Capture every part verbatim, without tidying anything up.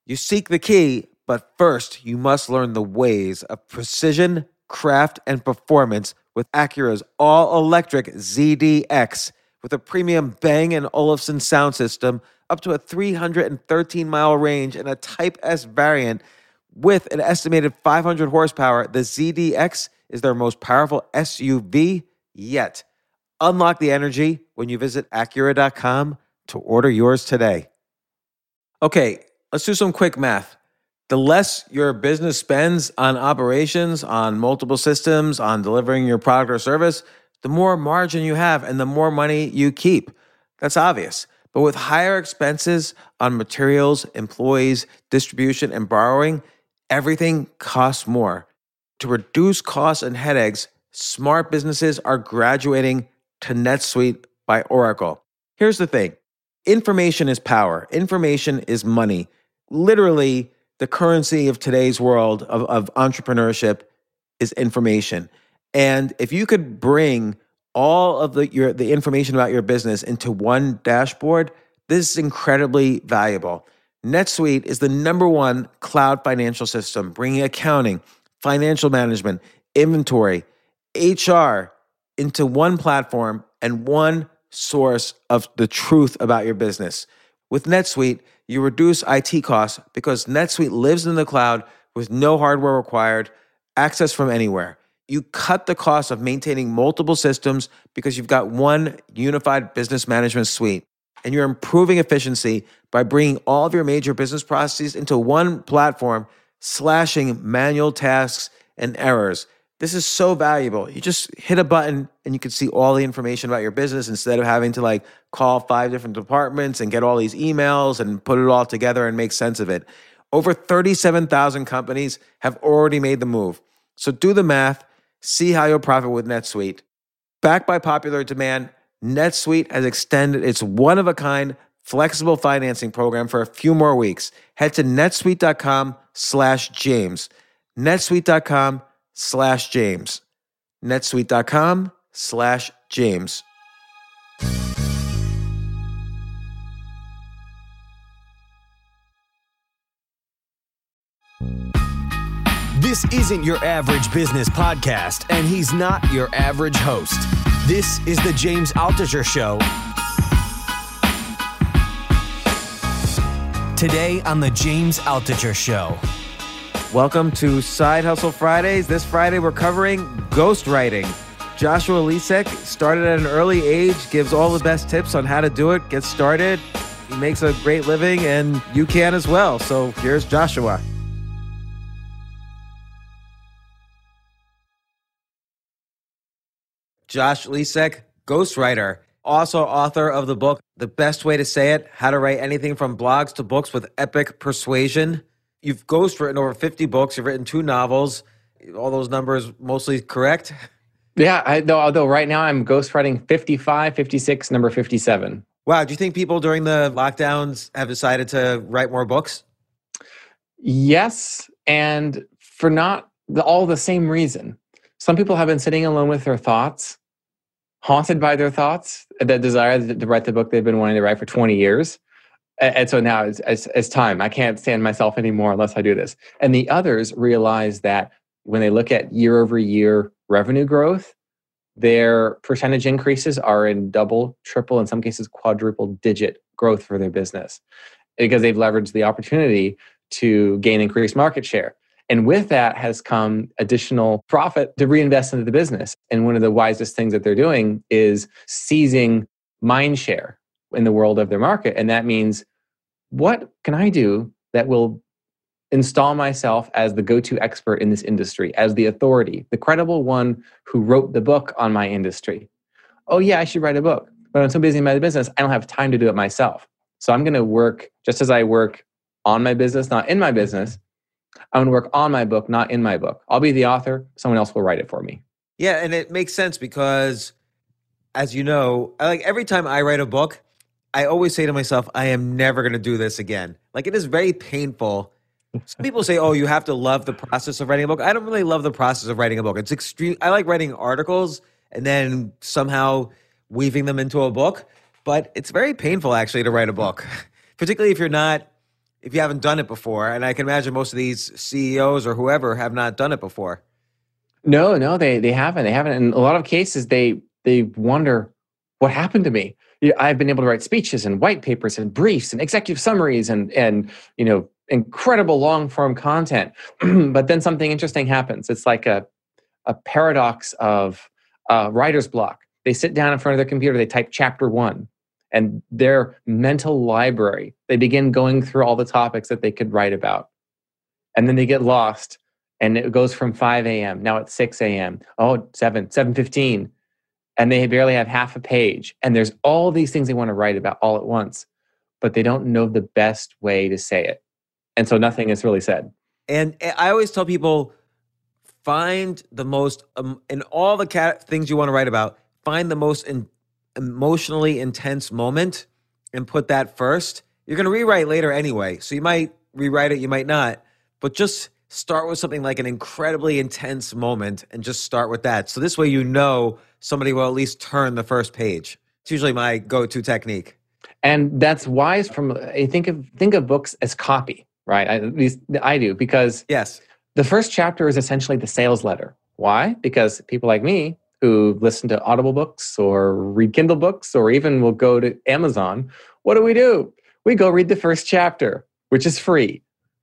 You seek the key, but first you must learn the ways of precision, craft, and performance with Acura's all-electric Z D X. With a premium Bang and Olufsen sound system, up to a three hundred thirteen mile range, and a Type S variant with an estimated five hundred horsepower, the Z D X is their most powerful S U V yet. Unlock the energy when you visit Acura dot com to order yours today. Okay, let's do some quick math. The less your business spends on operations, on multiple systems, on delivering your product or service, the more margin you have and the more money you keep. That's obvious. But with higher expenses on materials, employees, distribution, and borrowing, everything costs more. To reduce costs and headaches, smart businesses are graduating to NetSuite by Oracle. Here's the thing. Information is power. Information is money. Literally, the currency of today's world of, of entrepreneurship is information. And if you could bring all of the your the information about your business into one dashboard, this is incredibly valuable. NetSuite is the number one cloud financial system, bringing accounting, financial management, inventory, H R into one platform and one source of the truth about your business. With NetSuite, you reduce I T costs because NetSuite lives in the cloud with no hardware required, access from anywhere. You cut the cost of maintaining multiple systems because you've got one unified business management suite. And you're improving efficiency by bringing all of your major business processes into one platform, slashing manual tasks and errors. This is so valuable. You just hit a button and you can see all the information about your business instead of having to like call five different departments and get all these emails and put it all together and make sense of it. Over thirty-seven thousand companies have already made the move. So do the math, see how you'll profit with NetSuite. Backed by popular demand, NetSuite has extended its one-of-a-kind flexible financing program for a few more weeks. Head to netsuite.com slash James. netsuite.com slash James. netsuite.com slash James. This isn't your average business podcast, and he's not your average host. This is the James Altucher Show. Today on the James Altucher Show. Welcome to Side Hustle Fridays. This Friday we're covering ghostwriting. Joshua Lisek started at an early age, gives all the best tips on how to do it, get started. He makes a great living, and you can as well. So here's Joshua. Josh Lisek, ghostwriter, also author of the book, The Best Way to Say It, How to Write Anything from Blogs to Books with Epic Persuasion. You've ghostwritten over fifty books. You've written two novels. All those numbers mostly correct? Yeah, I, though, although right now I'm ghostwriting fifty-five, fifty-six, number fifty-seven. Wow. Do you think people during the lockdowns have decided to write more books? Yes, and for not the, all the same reason. Some people have been sitting alone with their thoughts, haunted by their thoughts, that desire to write the book they've been wanting to write for twenty years. And so now it's, it's, it's time. I can't stand myself anymore unless I do this. And the others realize that when they look at year over year revenue growth, their percentage increases are in double, triple, in some cases quadruple digit growth for their business because they've leveraged the opportunity to gain increased market share. And with that has come additional profit to reinvest into the business. And one of the wisest things that they're doing is seizing mind share in the world of their market. And that means, what can I do that will install myself as the go-to expert in this industry, as the authority, the credible one who wrote the book on my industry? Oh yeah, I should write a book. But I'm so busy in my business, I don't have time to do it myself. So I'm going to work just as I work on my business, not in my business. I'm going to work on my book, not in my book. I'll be the author. Someone else will write it for me. Yeah, and it makes sense because, as you know, I, like every time I write a book, I always say to myself, I am never going to do this again. Like it is very painful. Some people say, oh, you have to love the process of writing a book. I don't really love the process of writing a book. It's extreme. I like writing articles and then somehow weaving them into a book. But it's very painful actually to write a book, particularly if you're not if you haven't done it before. And I can imagine most of these C E Os or whoever have not done it before. No, no, they they haven't. They haven't. In a lot of cases, they they wonder what happened to me. Yeah, I've been able to write speeches and white papers and briefs and executive summaries and and you know incredible long form content. But then something interesting happens. It's like a a paradox of uh, writer's block. They sit down in front of their computer. They type chapter one, and their mental library. They begin going through all the topics that they could write about, and then they get lost. And it goes from five a.m. Now it's six a.m. Oh, seven, seven fifteen. And they barely have half a page. And there's all these things they want to write about all at once, but they don't know the best way to say it. And so nothing is really said. And I always tell people, find the most, um, in all the cat things you want to write about, find the most in, emotionally intense moment and put that first. You're going to rewrite later anyway. So you might rewrite it, you might not, but just start with something like an incredibly intense moment and just start with that. So this way, you know, somebody will at least turn the first page. It's usually my go-to technique. And that's wise from, I think of, think of books as copy, right? I, at least I do, because yes, the first chapter is essentially the sales letter. Why? Because people like me who listen to Audible books or read Kindle books, or even will go to Amazon, what do we do? We go read the first chapter, which is free.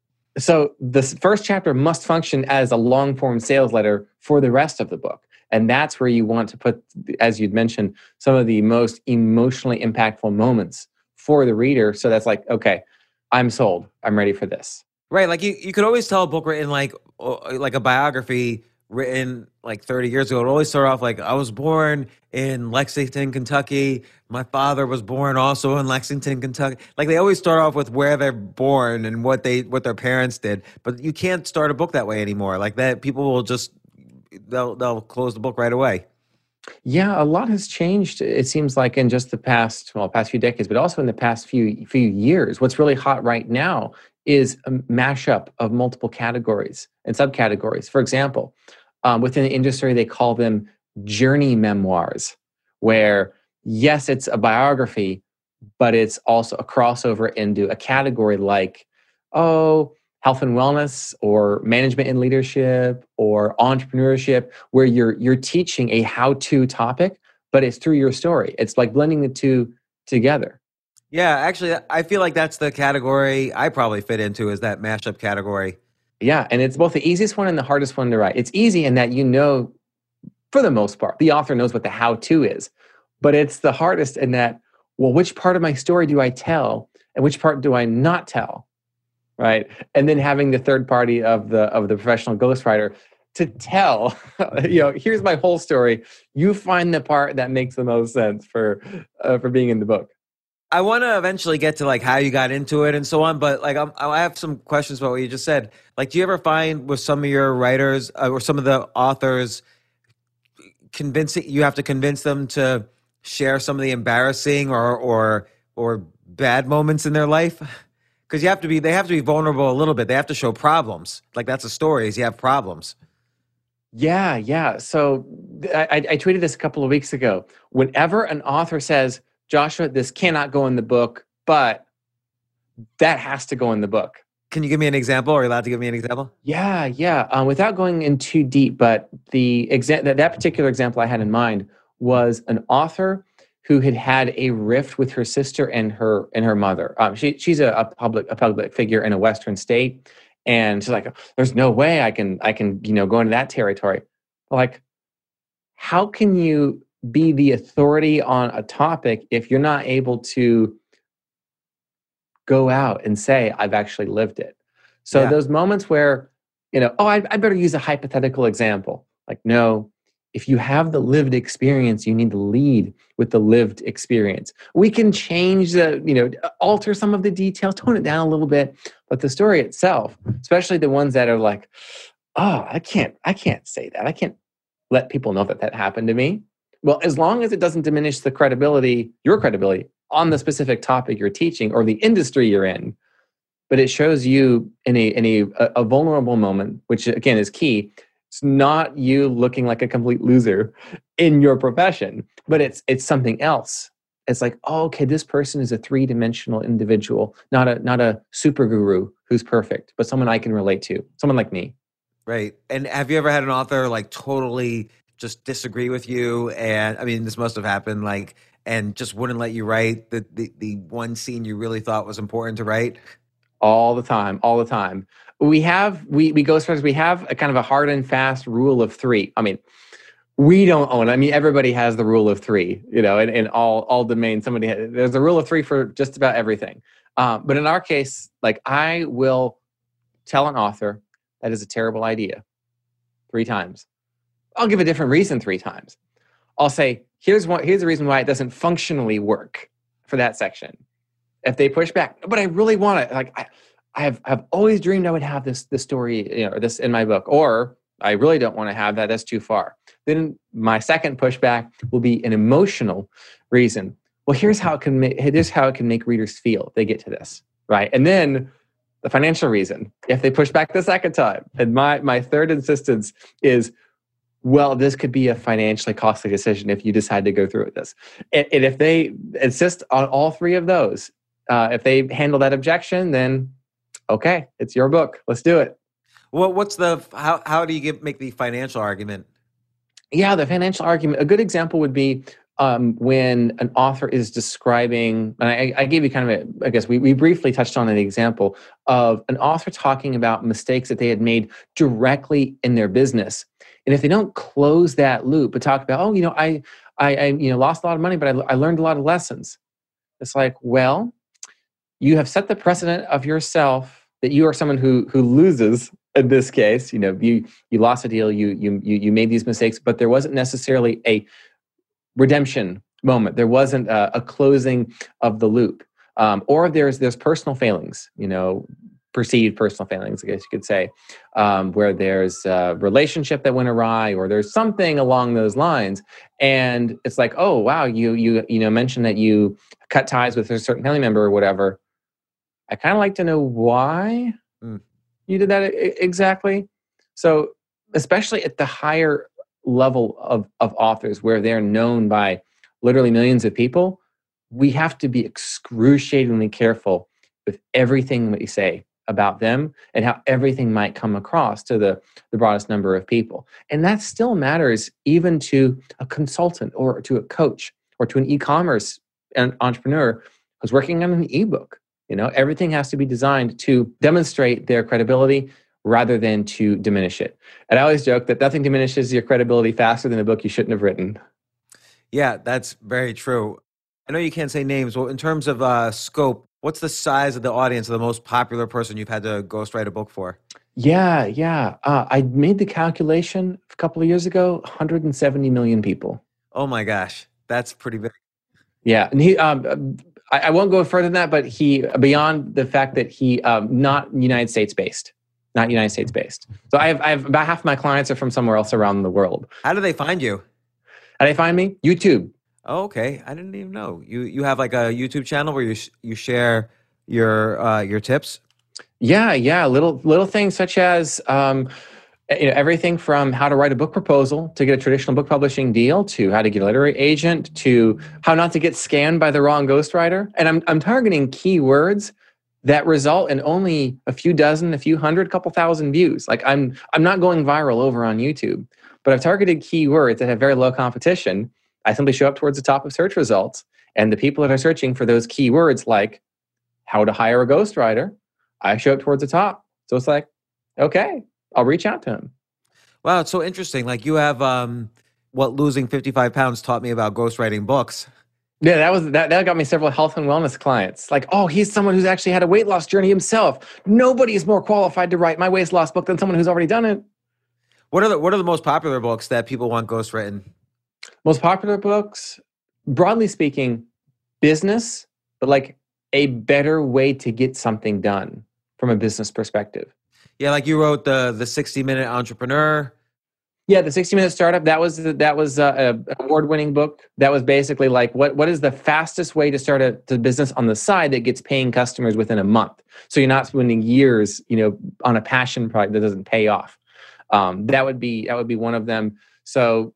So the first chapter must function as a long-form sales letter for the rest of the book. And that's where you want to put, as you'd mentioned, some of the most emotionally impactful moments for the reader. So that's like, okay, I'm sold. I'm ready for this. Right. Like you, you could always tell a book written like, like a biography written like thirty years ago. It always start off like, I was born in Lexington, Kentucky. My father was born also in Lexington, Kentucky. Like they always start off with where they're born and what they what their parents did. But you can't start a book that way anymore. Like that, people will just they'll they'll close the book right away. Yeah, a lot has changed. It seems like in just the past well, past few decades, but also in the past few few years. What's really hot right now is a mashup of multiple categories and subcategories. For example, um, within the industry, they call them journey memoirs, where yes, it's a biography, but it's also a crossover into a category like, oh, health and wellness, or management and leadership, or entrepreneurship, where you're you're teaching a how-to topic, but it's through your story. It's like blending the two together. Yeah, actually, I feel like that's the category I probably fit into, is that mashup category. Yeah, and it's both the easiest one and the hardest one to write. It's easy in that you know, for the most part, the author knows what the how-to is, but it's the hardest in that, well, which part of my story do I tell and which part do I not tell, right? And then having the third party of the of the professional ghostwriter to tell, you know, here's my whole story. You find the part that makes the most sense for uh, for being in the book. I want to eventually get to like how you got into it and so on, but like I'm, I have some questions about what you just said. Like, do you ever find with some of your writers uh, or some of the authors, convincing you have to convince them to share some of the embarrassing or or or bad moments in their life? Because you have to be, they have to be vulnerable a little bit. They have to show problems. Like that's a story, is you have problems. Yeah, yeah. So I, I tweeted this a couple of weeks ago. Whenever an author says, Joshua, this cannot go in the book, but that has to go in the book. Can you give me an example? Are you allowed to give me an example? Yeah, yeah. Um, without going in too deep, but the exa- that, that particular example I had in mind was an author who had had a rift with her sister and her and her mother. Um, she she's a, a public a public figure in a Western state, and she's like, "There's no way I can I can you know go into that territory." Like, how can you be the authority on a topic if you're not able to go out and say, I've actually lived it? So yeah. Those moments where, you know, oh, I, I better use a hypothetical example. Like, no, if you have the lived experience, you need to lead with the lived experience. We can change the, you know, alter some of the details, tone it down a little bit, but the story itself, especially the ones that are like, oh, I can't, I can't say that. I can't let people know that that happened to me. Well, as long as it doesn't diminish the credibility, your credibility on the specific topic you're teaching or the industry you're in, but it shows you in a in a, a vulnerable moment, which again is key. It's not you looking like a complete loser in your profession, but it's it's something else. it's like, oh, okay, this person is a three-dimensional individual, not a not a super guru who's perfect, but someone I can relate to, someone like me. Right. And have you ever had an author like totally just disagree with you? And I mean, this must have happened, like, and just wouldn't let you write the, the, the one scene you really thought was important to write? All the time, all the time. We have, we, we ghostwriters, we have a kind of a hard and fast rule of three. I mean, we don't own it. I mean, everybody has the rule of three, you know, in, in all, all domains. Somebody has, there's a rule of three for just about everything. Um, but in our case, like, I will tell an author that is a terrible idea three times. I'll give a different reason three times. I'll say, here's one, here's the reason why it doesn't functionally work for that section. If they push back, but I really want it. Like, I, I have, I've always dreamed I would have this, this story, you know, this in my book, or I really don't want to have that. That's too far. Then my second pushback will be an emotional reason. Well, here's how it can make, here's how it can make readers feel if they get to this, right? And then the financial reason, if they push back the second time. And my, my third insistence is, well, this could be a financially costly decision if you decide to go through with this. And, and if they insist on all three of those, uh, if they handle that objection, then okay, it's your book. Let's do it. Well, what's the, how, how do you get, make the financial argument? Yeah, the financial argument. A good example would be um, when an author is describing, and I, I gave you kind of a, I guess we, we briefly touched on an example of an author talking about mistakes that they had made directly in their business. And if they don't close that loop, but talk about, oh, you know, I, I, I you know, lost a lot of money, but I, I learned a lot of lessons. It's like, well, you have set the precedent of yourself that you are someone who who loses. In this case, you know, you you lost a deal, you you you you made these mistakes, but there wasn't necessarily a redemption moment. There wasn't a, a closing of the loop, um, or there's there's personal failings, you know, perceived personal failings, I guess you could say, um, where there's a relationship that went awry, or there's something along those lines, and it's like, oh wow, you you you know mentioned that you cut ties with a certain family member or whatever. I kind of like to know why. Mm. You did that exactly. So especially at the higher level of, of authors where they're known by literally millions of people, we have to be excruciatingly careful with everything that we say about them and how everything might come across to the, the broadest number of people. And that still matters even to a consultant or to a coach or to an e-commerce entrepreneur who's working on an ebook. You know, everything has to be designed to demonstrate their credibility rather than to diminish it. And I always joke that nothing diminishes your credibility faster than a book you shouldn't have written. Yeah, that's very true. I know you can't say names. Well, in terms of uh, scope, what's the size of the audience of the most popular person you've had to ghostwrite a book for? Yeah, yeah. Uh, I made the calculation a couple of years ago, one hundred seventy million people. Oh my gosh, that's pretty big. Yeah, and he... Um, I, I won't go further than that, but he, beyond the fact that he, um, not United States based, not United States based. So I have, I have about half my clients are from somewhere else around the world. How do they find you? How do they find me? YouTube. Oh, okay. I didn't even know. You you have like a YouTube channel where you you share your uh, your tips? Yeah, yeah. Little little things such as um, you know, everything from how to write a book proposal to get a traditional book publishing deal, to how to get a literary agent, to how not to get scammed by the wrong ghostwriter. And I'm I'm targeting keywords that result in only a few dozen, a few hundred, couple thousand views. Like I'm I'm not going viral over on YouTube, but I've targeted keywords that have very low competition. I simply show up towards the top of search results, and the people that are searching for those keywords, like how to hire a ghostwriter, I show up towards the top. So it's like, okay, I'll reach out to him. Wow, it's so interesting. Like you have um, what losing fifty-five pounds taught me about ghostwriting books. Yeah, that was that, that got me several health and wellness clients. Like, oh, he's someone who's actually had a weight loss journey himself. Nobody is more qualified to write my weight loss book than someone who's already done it. What are the what are the most popular books that people want ghostwritten? Most popular books, broadly speaking, business, but like a better way to get something done from a business perspective. Yeah, like you wrote the the sixty minute entrepreneur. Yeah, the sixty minute startup. That was that was a, a award winning book. That was basically like what what is the fastest way to start a, a business on the side that gets paying customers within a month. So you're not spending years, you know, on a passion project that doesn't pay off. Um, that would be that would be one of them. So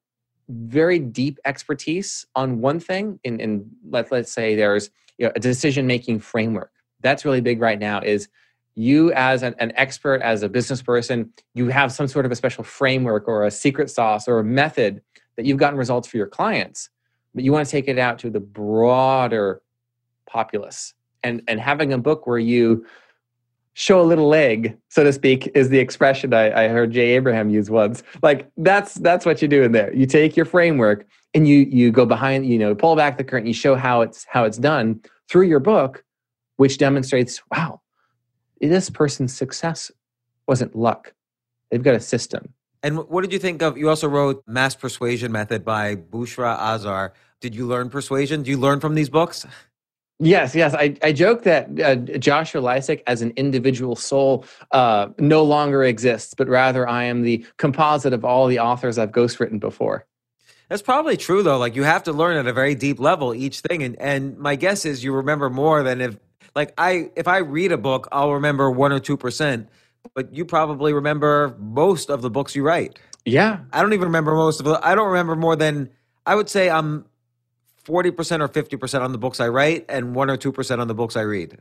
very deep expertise on one thing, in, in let, let's say there's you know, a decision-making framework. That's really big right now is you as an, an expert, as a business person, you have some sort of a special framework or a secret sauce or a method that you've gotten results for your clients, but you want to take it out to the broader populace. And, and having a book where you show a little leg, so to speak, is the expression I, I heard Jay Abraham use once. Like that's that's what you do in there. You take your framework and you you go behind, you know, pull back the curtain. You show how it's how it's done through your book, which demonstrates, wow, this person's success wasn't luck. They've got a system. And what did you think of? You also wrote Mass Persuasion Method by Bushra Azar. Did you learn persuasion? Do you learn from these books? Yes, yes. I, I joke that uh, Joshua Lysick as an individual soul uh, no longer exists, but rather I am the composite of all the authors I've ghostwritten before. That's probably true, though. Like, you have to learn at a very deep level each thing. And, and my guess is you remember more than if, like, I if I read a book, I'll remember one or two percent. But you probably remember most of the books you write. Yeah. I don't even remember most of the, I don't remember more than, I would say I'm forty percent or fifty percent on the books I write and one or two percent on the books I read.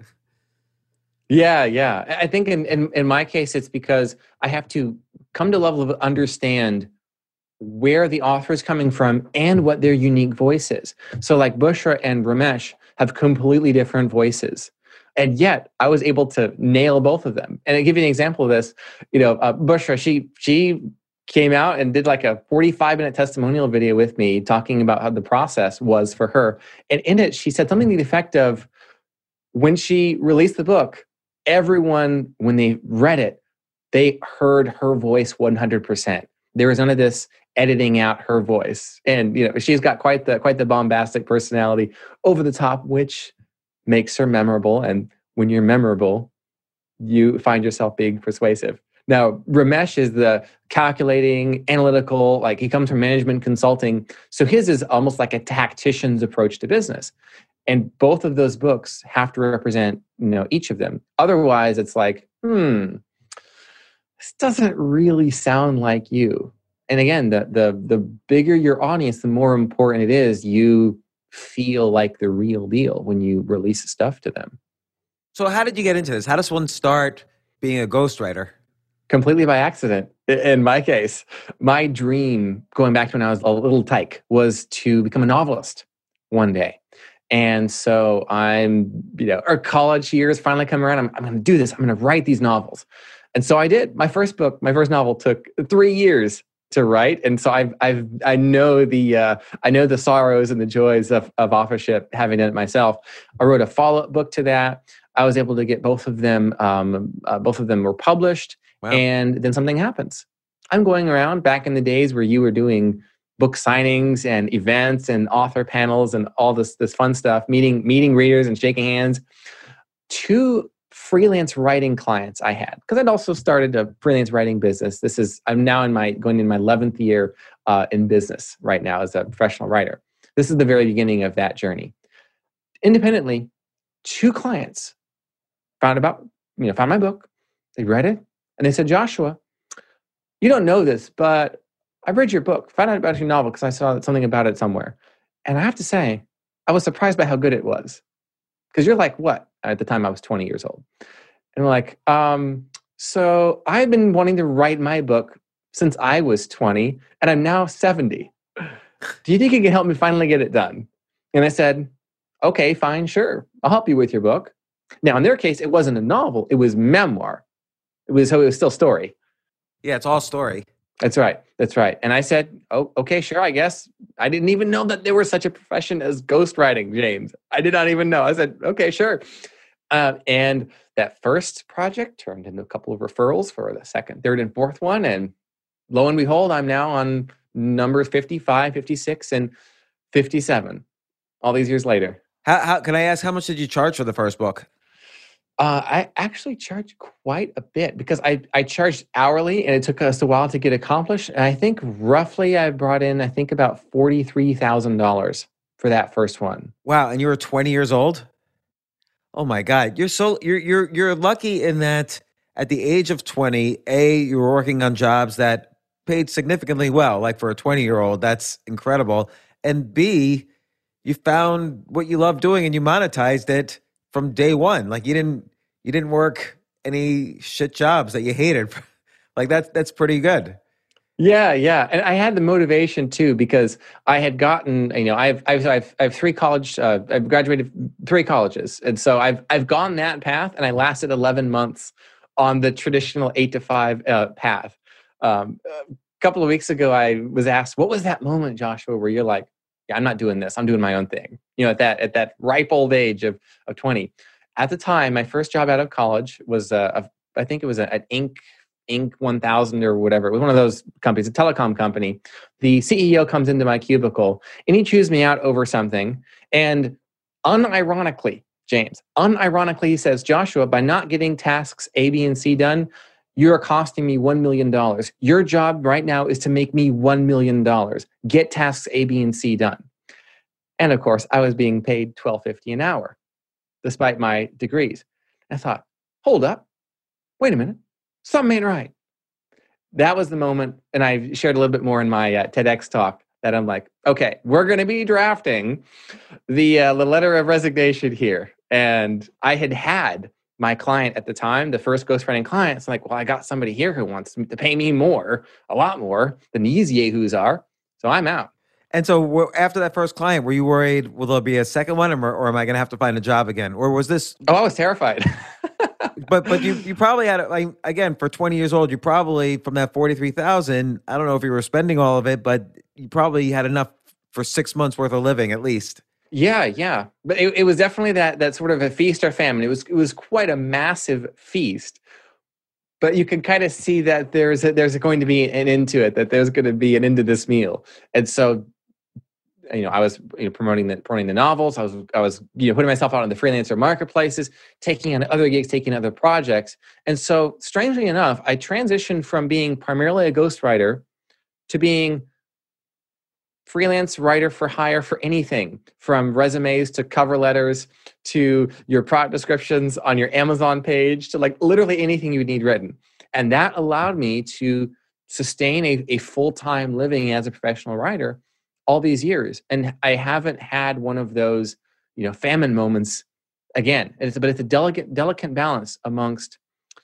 Yeah, yeah. I think in, in, in my case, it's because I have to come to a level of understand where the author is coming from and what their unique voice is. So like Bushra and Ramesh have completely different voices. And yet I was able to nail both of them. And I'll give you an example of this. You know, uh, Bushra, she she came out and did like a forty-five minute testimonial video with me talking about how the process was for her. And in it, she said something to the effect of, when she released the book, everyone, when they read it, they heard her voice one hundred percent. There was none of this editing out her voice. And, you know, she's got quite the quite the bombastic personality, over the top, which makes her memorable. And when you're memorable, you find yourself being persuasive. Now, Ramesh is the calculating, analytical, like he comes from management consulting. So his is almost like a tactician's approach to business. And both of those books have to represent, you know, each of them. Otherwise, it's like, hmm, this doesn't really sound like you. And again, the the the bigger your audience, the more important it is you feel like the real deal when you release stuff to them. So how did you get into this? How does one start being a ghostwriter? Completely by accident. In my case, my dream, going back to when I was a little tyke, was to become a novelist one day. And so I'm, you know, our college years finally come around. I'm, I'm going to do this. I'm going to write these novels. And so I did. My first book, my first novel took three years to write. And so I've, I've, I know the, uh, I know the sorrows and the joys of, of authorship, having done it myself. I wrote a follow-up book to that. I was able to get both of them, um, uh, both of them were published. Wow. And then something happens. I'm going around back in the days where you were doing book signings and events and author panels and all this, this fun stuff, meeting, meeting readers and shaking hands. Two freelance writing clients I had, because I'd also started a freelance writing business. This is, I'm now in my, going in my eleventh year uh, in business right now as a professional writer. This is the very beginning of that journey. Independently, two clients found about, you know, found my book. They read it and they said, Joshua, you don't know this, but I read your book, found out about your novel because I saw something about it somewhere. And I have to say, I was surprised by how good it was. Because you're like, what? At the time, I was twenty years old. And we're like, um, so I've been wanting to write my book since I was twenty, and I'm now seventy. Do you think you can help me finally get it done? And I said, okay, fine, sure. I'll help you with your book. Now, in their case, it wasn't a novel. It was memoir. It was, so it was still story. Yeah, it's all story. That's right. That's right. And I said, oh, okay, sure, I guess. I didn't even know that there was such a profession as ghostwriting, James. I did not even know. I said, okay, sure. Uh, and that first project turned into a couple of referrals for the second, third, and fourth one. And lo and behold, I'm now on numbers fifty-five, fifty-six, and fifty-seven all these years later. How, how can I ask, how much did you charge for the first book? Uh, I actually charged quite a bit because I, I charged hourly and it took us a while to get accomplished. And I think roughly I brought in, I think about forty-three thousand dollars for that first one. Wow. And you were twenty years old? Oh my God. You're so, you're, you're, you're lucky in that at the age of twenty, A, you were working on jobs that paid significantly well. Like for a twenty-year-old, that's incredible. And B, you found what you love doing and you monetized it from day one. Like you didn't you didn't work any shit jobs that you hated. Like that's that's pretty good. Yeah, yeah, and I had the motivation too because I had gotten, you know, I've I've I've, I've three college, uh, I've graduated three colleges, and so I've I've gone that path, and I lasted eleven months on the traditional eight to five uh, path. Um, a couple of weeks ago, I was asked, "What was that moment, Joshua, where you're like, yeah, I'm not doing this, I'm doing my own thing." You know, at that at that ripe old age of of twenty. At the time, my first job out of college was, uh, a, I think it was a, an Inc. Inc one thousand or whatever. It was one of those companies, a telecom company. The C E O comes into my cubicle and he chews me out over something. And unironically, James, unironically, he says, "Joshua, by not getting tasks A, B, and C done, you're costing me one million dollars. Your job right now is to make me one million dollars. Get tasks A, B, and C done." And of course, I was being paid twelve fifty an hour, despite my degrees. I thought, hold up, wait a minute. Something ain't right. That was the moment, and I shared a little bit more in my uh, TEDx talk, that I'm like, okay, we're going to be drafting the, uh, the letter of resignation here. And I had had my client at the time, the first ghostwriting client. It's like, well, I got somebody here who wants to pay me more, a lot more than these yahoos are, so I'm out. And so after that first client, were you worried, will there be a second one, or, or am I going to have to find a job again? Or was this... Oh, I was terrified. But but you you probably had, like, again, for twenty years old, you probably, from that forty-three thousand, I don't know if you were spending all of it, but you probably had enough for six months worth of living at least. Yeah, yeah. But it, it was definitely that that sort of a feast or famine. It was it was quite a massive feast. But you can kind of see that there's a, there's going to be an end to it, that there's going to be an end to this meal. And so, you know, I was you know, promoting the promoting the novels. I was I was you know putting myself out on the freelancer marketplaces, taking on other gigs, taking other projects. And so, strangely enough, I transitioned from being primarily a ghostwriter to being freelance writer for hire for anything, from resumes to cover letters to your product descriptions on your Amazon page to like literally anything you would need written. And that allowed me to sustain a, a full-time living as a professional writer all these years. And I haven't had one of those, you know, famine moments again. It's, but it's a delicate, delicate balance amongst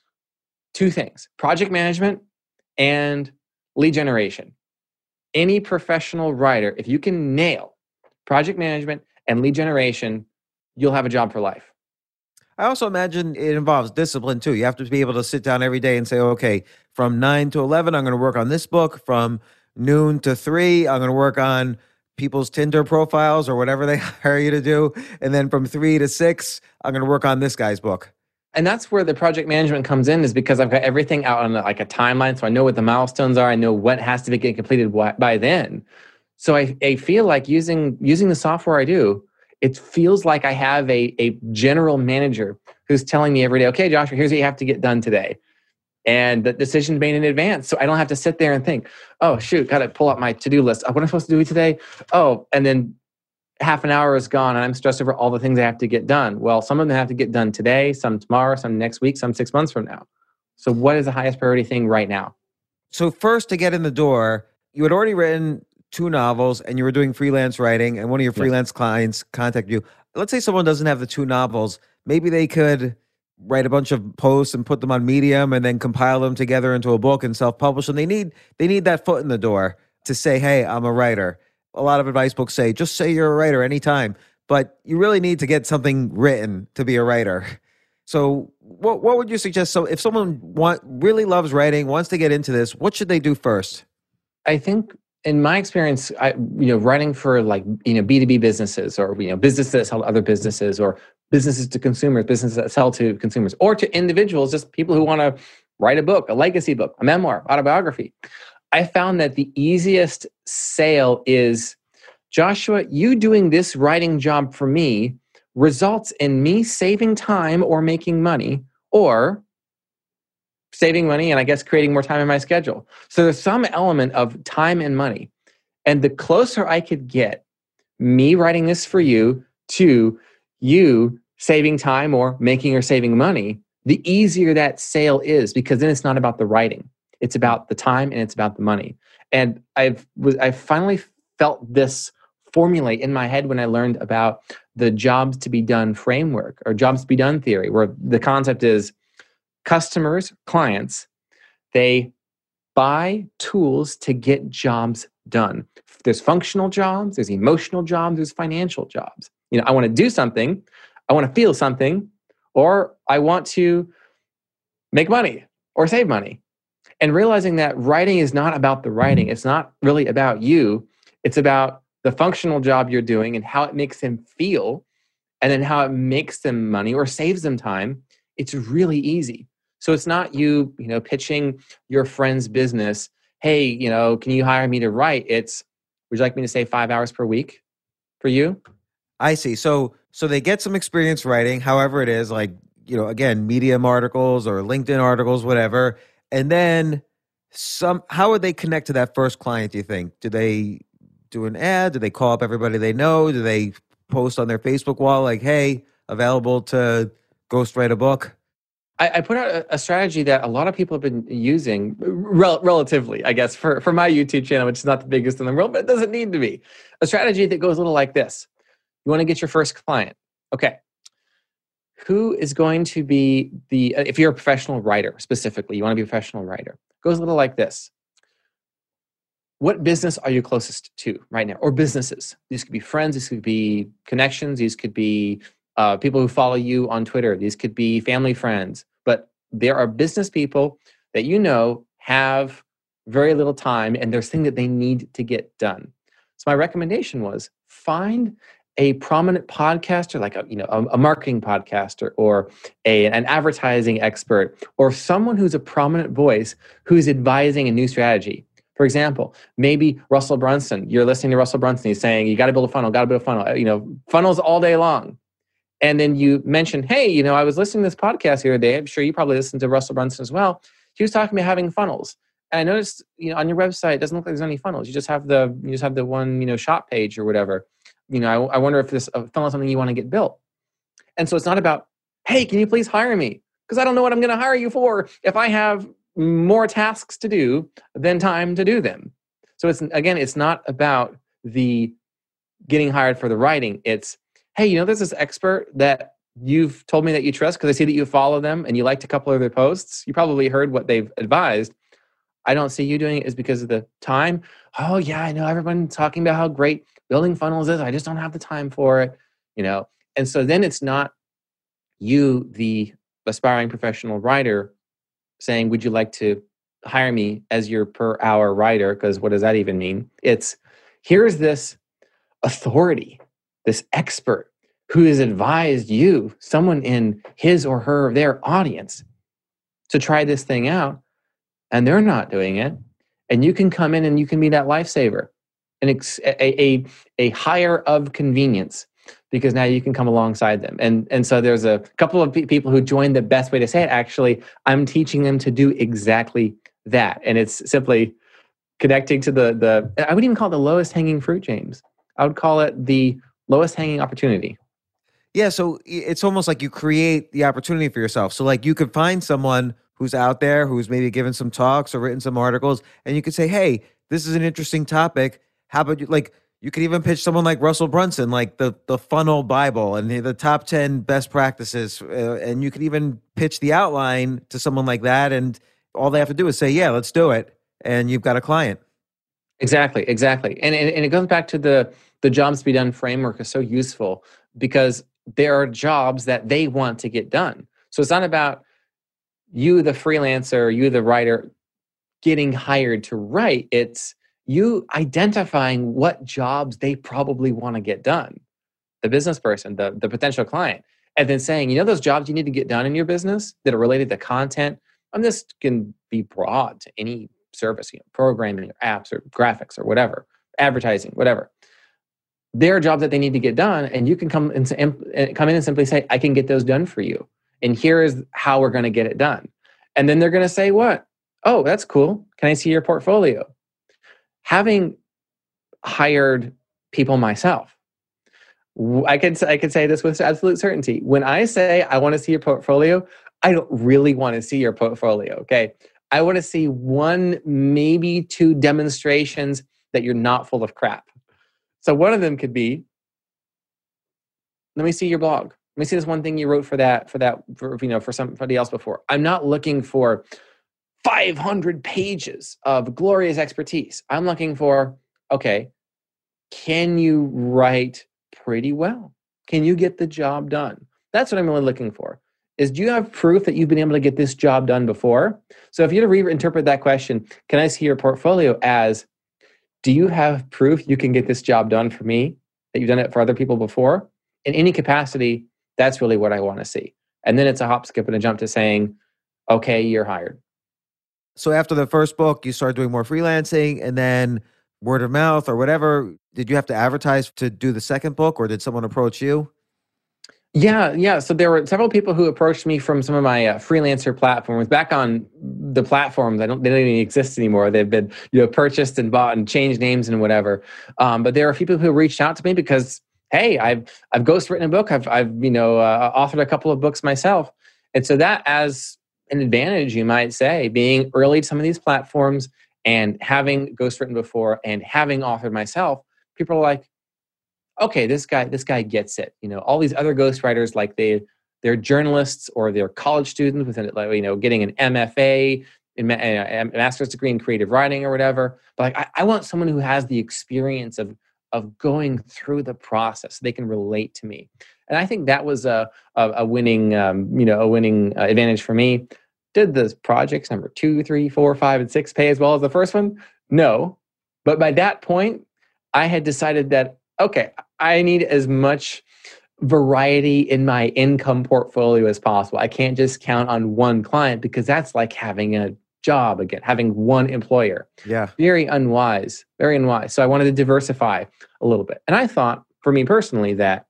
two things: project management and lead generation. Any professional writer, if you can nail project management and lead generation, you'll have a job for life. I also imagine it involves discipline too. You have to be able to sit down every day and say, okay, from nine to eleven, I'm going to work on this book. From noon to three, I'm going to work on people's Tinder profiles or whatever they hire you to do. And then from three to six, I'm going to work on this guy's book. And that's where the project management comes in, is because I've got everything out on like a timeline. So I know what the milestones are. I know what has to be getting completed by then. So I, I feel like using using the software I do, it feels like I have a, a general manager who's telling me every day, okay, Joshua, here's what you have to get done today. And the decision's made in advance. So I don't have to sit there and think, oh, shoot, got to pull up my to-do list. Oh, what am I supposed to do today? Oh, and then half an hour is gone and I'm stressed over all the things I have to get done. Well, some of them have to get done today, some tomorrow, some next week, some six months from now. So what is the highest priority thing right now? So first, to get in the door, you had already written two novels and you were doing freelance writing, and one of your freelance yes. clients contacted you. Let's say someone doesn't have the two novels. Maybe they could write a bunch of posts and put them on Medium and then compile them together into a book and self-publish them. They need, they need that foot in the door to say, hey, I'm a writer. A lot of advice books say, just say you're a writer anytime, but you really need to get something written to be a writer. So what what would you suggest? So if someone want, really loves writing, wants to get into this, what should they do first? I think in my experience, I, you know, writing for like, you know, B two B businesses, or, you know, businesses that sell to other businesses, or businesses to consumers, businesses that sell to consumers, or to individuals, just people who want to write a book, a legacy book, a memoir, autobiography. I found that the easiest sale is, Joshua, you doing this writing job for me results in me saving time or making money, or saving money and I guess creating more time in my schedule. So there's some element of time and money. And the closer I could get me writing this for you to you saving time or making or saving money, the easier that sale is, because then it's not about the writing. It's about the time and it's about the money. And I've was I finally felt this formulate in my head when I learned about the jobs to be done framework or jobs to be done theory, where the concept is customers, clients, they buy tools to get jobs done. There's functional jobs, there's emotional jobs, there's financial jobs. You know, I want to do something, I want to feel something, or I want to make money or save money. And realizing that writing is not about the writing. It's not really about you. It's about the functional job you're doing and how it makes them feel, and then how it makes them money or saves them time. It's really easy. So it's not you, you know, pitching your friend's business. Hey, you know, can you hire me to write? It's, would you like me to save five hours per week for you? I see. So, so they get some experience writing, however it is, like, you know, again, Medium articles or LinkedIn articles, whatever. And then some, how would they connect to that first client, do you think? Do they do an ad? Do they call up everybody they know? Do they post on their Facebook wall like, hey, available to ghostwrite a book? I, I put out a, a strategy that a lot of people have been using rel- relatively, I guess, for, for my YouTube channel, which is not the biggest in the world, but it doesn't need to be. A strategy that goes a little like this. You want to get your first client. Okay. Who is going to be the, if you're a professional writer specifically, you want to be a professional writer, goes a little like this. What business are you closest to right now? Or businesses. These could be friends. These could be connections. These could be uh, people who follow you on Twitter. These could be family friends. But there are business people that you know have very little time and there's things that they need to get done. So my recommendation was find a prominent podcaster, like a, you know, a, a marketing podcaster or a, an advertising expert, or someone who's a prominent voice who's advising a new strategy. For example, maybe Russell Brunson, you're listening to Russell Brunson, he's saying, you got to build a funnel, got to build a funnel, you know, funnels all day long. And then you mention, hey, you know, I was listening to this podcast the other day. I'm sure you probably listened to Russell Brunson as well. He was talking about having funnels. And I noticed, you know, on your website, it doesn't look like there's any funnels. You just have the, you just have the one, you know, shop page or whatever. You know, I, I wonder if this uh, funnel is something you want to get built. And so it's not about, hey, can you please hire me? Because I don't know what I'm going to hire you for if I have more tasks to do than time to do them. So it's, again, it's not about the getting hired for the writing. It's, hey, you know, there's this expert that you've told me that you trust because I see that you follow them and you liked a couple of their posts. You probably heard what they've advised. I don't see you doing it is because of the time. Oh yeah, I know everyone's talking about how great building funnels is. I just don't have the time for it, you know? And so then it's not you, the aspiring professional writer, saying, would you like to hire me as your per hour writer? Because what does that even mean? It's, here's this authority, this expert who has advised you, someone in his or her, their audience, to try this thing out, and they're not doing it. And you can come in and you can be that lifesaver, an ex- a, a, a hire of convenience, because now you can come alongside them. And, and so there's a couple of pe- people who joined the best way to say it. Actually, I'm teaching them to do exactly that. And it's simply connecting to the, the I wouldn't even call it the lowest hanging fruit, James. I would call it the lowest hanging opportunity. Yeah, so it's almost like you create the opportunity for yourself. So like you could find someone who's out there, who's maybe given some talks or written some articles, and you could say, hey, this is an interesting topic. How about you, like, you could even pitch someone like Russell Brunson, like the, the funnel Bible and the, the top ten best practices. Uh, and you could even pitch the outline to someone like that. And all they have to do is say, yeah, let's do it. And you've got a client. Exactly, exactly. And, and, and it goes back to the, the jobs to be done framework is so useful because there are jobs that they want to get done. So it's not about you, the freelancer, you, the writer, getting hired to write. It's you identifying what jobs they probably want to get done. The business person, the, the potential client, and then saying, you know, those jobs you need to get done in your business that are related to content. And this can be broad to any service, you know, programming or apps or graphics or whatever, advertising, whatever. There are jobs that they need to get done, and you can come and come in and simply say, I can get those done for you. And here is how we're going to get it done. And then they're going to say, what? Oh, that's cool. Can I see your portfolio? Having hired people myself, I could, I could say this with absolute certainty. When I say I want to see your portfolio, I don't really want to see your portfolio, okay? I want to see one, maybe two demonstrations that you're not full of crap. So one of them could be, let me see your blog. Let me see this one thing you wrote for that, for that, for, you know, for somebody else before. I'm not looking for five hundred pages of glorious expertise. I'm looking for, okay, can you write pretty well? Can you get the job done? That's what I'm really looking for. Is do you have proof that you've been able to get this job done before? So if you were to reinterpret that question, can I see your portfolio as, do you have proof you can get this job done for me, that you've done it for other people before? In any capacity, that's really what I want to see. And then it's a hop, skip, and a jump to saying, okay, you're hired. So after the first book, you started doing more freelancing and then word of mouth or whatever. Did you have to advertise to do the second book, or did someone approach you? Yeah, yeah. So there were several people who approached me from some of my uh, freelancer platforms. Back on the platforms, I don't, they don't even exist anymore. They've been, you know, purchased and bought and changed names and whatever. Um, but there are people who reached out to me because, hey, I've I've ghostwritten a book. I've I've you know uh, authored a couple of books myself, and so that as an advantage, you might say, being early to some of these platforms and having ghostwritten before and having authored myself, people are like, okay, this guy, this guy gets it. You know, all these other ghostwriters, like they, they're journalists or they're college students with, like, you know, getting an M F A, in, a master's degree in creative writing or whatever. But like, I, I want someone who has the experience of of going through the process so they can relate to me. And I think that was a a, a winning, um, you know, a winning uh, advantage for me. Did the projects number two, three, four, five, and six pay as well as the first one? No, but by that point, I had decided that, okay, I need as much variety in my income portfolio as possible. I can't just count on one client because that's like having a job again, having one employer. Yeah. Very unwise, very unwise. So I wanted to diversify a little bit. And I thought, for me personally, that,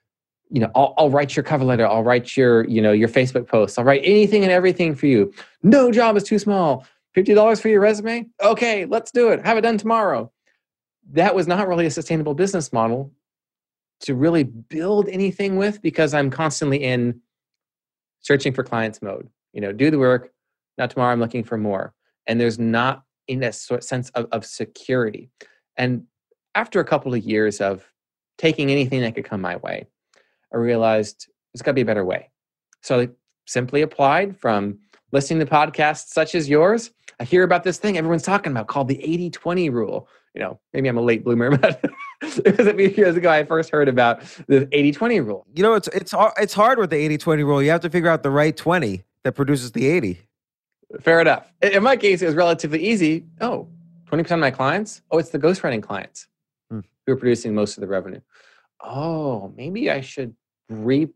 you know, I'll, I'll write your cover letter. I'll write your, you know, your Facebook posts. I'll write anything and everything for you. No job is too small. fifty dollars for your resume? Okay, let's do it. Have it done tomorrow. That was not really a sustainable business model to really build anything with, because I'm constantly in searching for clients mode. You know, do the work. Now tomorrow I'm looking for more. And there's not in that sort of sense of, of security. And after a couple of years of taking anything that could come my way, I realized there's got to be a better way. So I simply applied from listening to podcasts such as yours. I hear about this thing everyone's talking about called the eighty twenty rule. You know, maybe I'm a late bloomer, but it was a few years ago I first heard about the eighty twenty rule. You know, it's it's it's hard with the eighty twenty rule. You have to figure out the right twenty that produces the eighty. Fair enough. In my case, it was relatively easy. Oh, twenty percent of my clients? Oh, it's the ghostwriting clients hmm. who are producing most of the revenue. Oh, maybe I should re,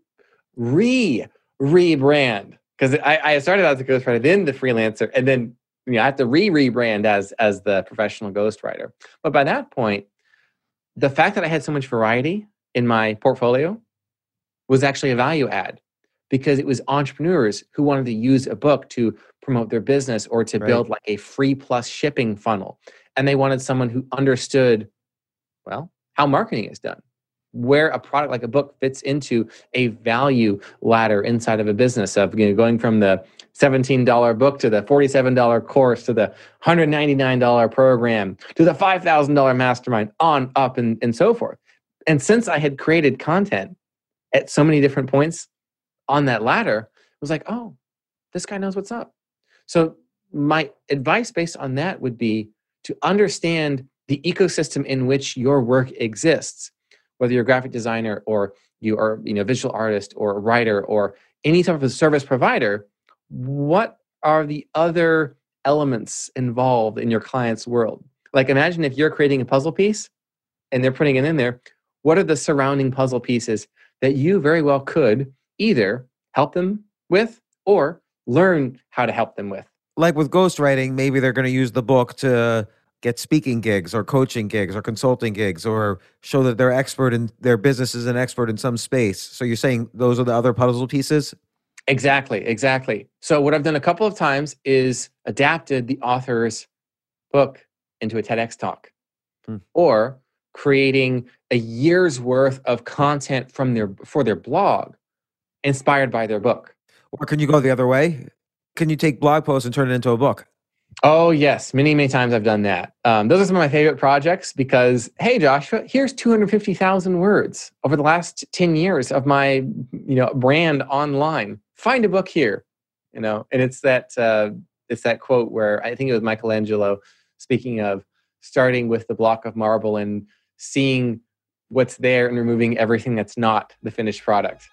re, rebrand. Because I, I started out as a ghostwriter, then the freelancer, and then you know, I have to re-rebrand as, as the professional ghostwriter. But by that point, the fact that I had so much variety in my portfolio was actually a value add, because it was entrepreneurs who wanted to use a book to promote their business or to right. build like a free plus shipping funnel. And they wanted someone who understood, well, how marketing is done, where a product like a book fits into a value ladder inside of a business of, you know, going from the seventeen dollars book to the forty-seven dollars course to the one hundred ninety-nine dollars program to the five thousand dollars mastermind, on, up, and, and so forth. And since I had created content at so many different points on that ladder, it was like, oh, this guy knows what's up. So my advice based on that would be to understand the ecosystem in which your work exists, whether you're a graphic designer or you are, you know, a visual artist or a writer or any type of a service provider. What are the other elements involved in your client's world? Like, imagine if you're creating a puzzle piece and they're putting it in there. What are the surrounding puzzle pieces that you very well could either help them with or learn how to help them with? Like with ghostwriting, maybe they're going to use the book to get speaking gigs or coaching gigs or consulting gigs or show that they're expert in their business is an expert in some space. So you're saying those are the other puzzle pieces? Exactly, exactly. So what I've done a couple of times is adapted the author's book into a TEDx talk hmm. or creating a year's worth of content from their for their blog inspired by their book. Or can you go the other way? can you take blog posts and turn it into a book? Oh, yes. Many, many times I've done that. Um, those are some of my favorite projects because, hey, Joshua, here's two hundred fifty thousand words over the last ten years of my, you know, brand online. Find a book here, you know, and it's that, uh, it's that quote where I think it was Michelangelo speaking of starting with the block of marble and seeing what's there and removing everything that's not the finished product.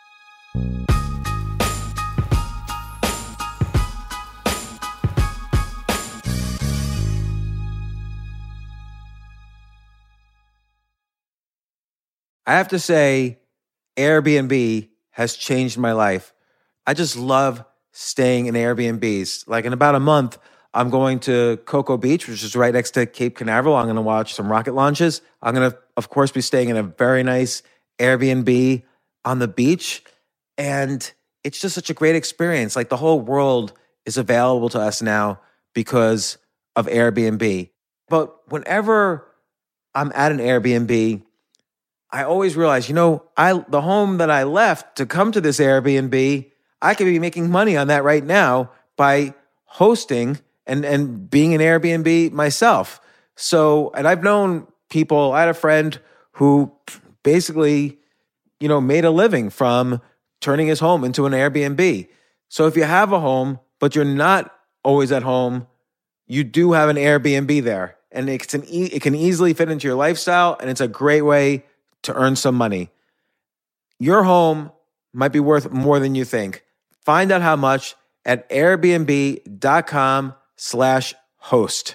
I have to say, Airbnb has changed my life. I just love staying in Airbnbs. Like in about a month, I'm going to Cocoa Beach, which is right next to Cape Canaveral. I'm going to watch some rocket launches. I'm going to, of course, be staying in a very nice Airbnb on the beach. And it's just such a great experience. Like the whole world is available to us now because of Airbnb. But whenever I'm at an Airbnb, I always realize, you know, I the home that I left to come to this Airbnb, I could be making money on that right now by hosting and, and being an Airbnb myself. So, and I've known people, I had a friend who basically, you know, made a living from turning his home into an Airbnb. So if you have a home, but you're not always at home, you do have an Airbnb there. And it's an e- it can easily fit into your lifestyle, and it's a great way to earn some money. Your home might be worth more than you think. Find out how much at airbnb.com slash host.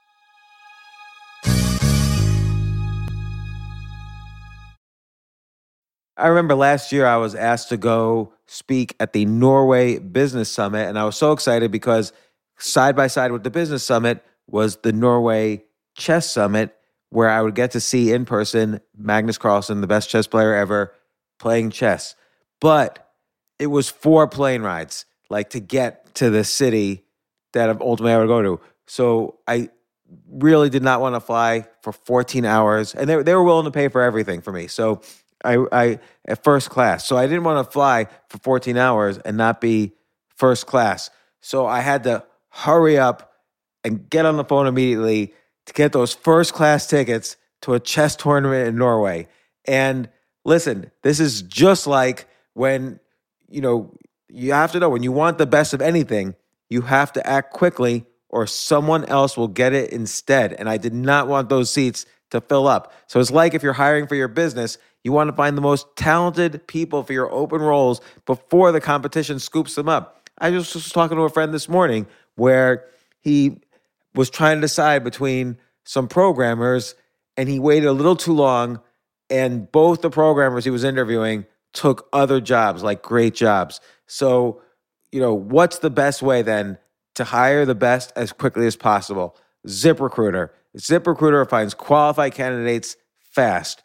I remember last year I was asked to go speak at the Norway Business Summit, and I was so excited because side by side with the Business Summit was the Norway Chess Summit, where I would get to see in person Magnus Carlsen, the best chess player ever, playing chess. But it was four plane rides, like to get to the city that ultimately I would go to. So I really did not want to fly for fourteen hours. And they, they were willing to pay for everything for me. So I, I at first class. So I didn't want to fly for fourteen hours and not be first class. So I had to hurry up and get on the phone immediately to get those first class tickets to a chess tournament in Norway. And listen, this is just like when, you know, you have to know when you want the best of anything, you have to act quickly or someone else will get it instead. And I did not want those seats to fill up. So it's like if you're hiring for your business, you want to find the most talented people for your open roles before the competition scoops them up. I just was talking to a friend this morning where he was trying to decide between some programmers, and he waited a little too long, and both the programmers he was interviewing took other jobs, like great jobs. So, you know, what's the best way then to hire the best as quickly as possible? ZipRecruiter. ZipRecruiter finds qualified candidates fast.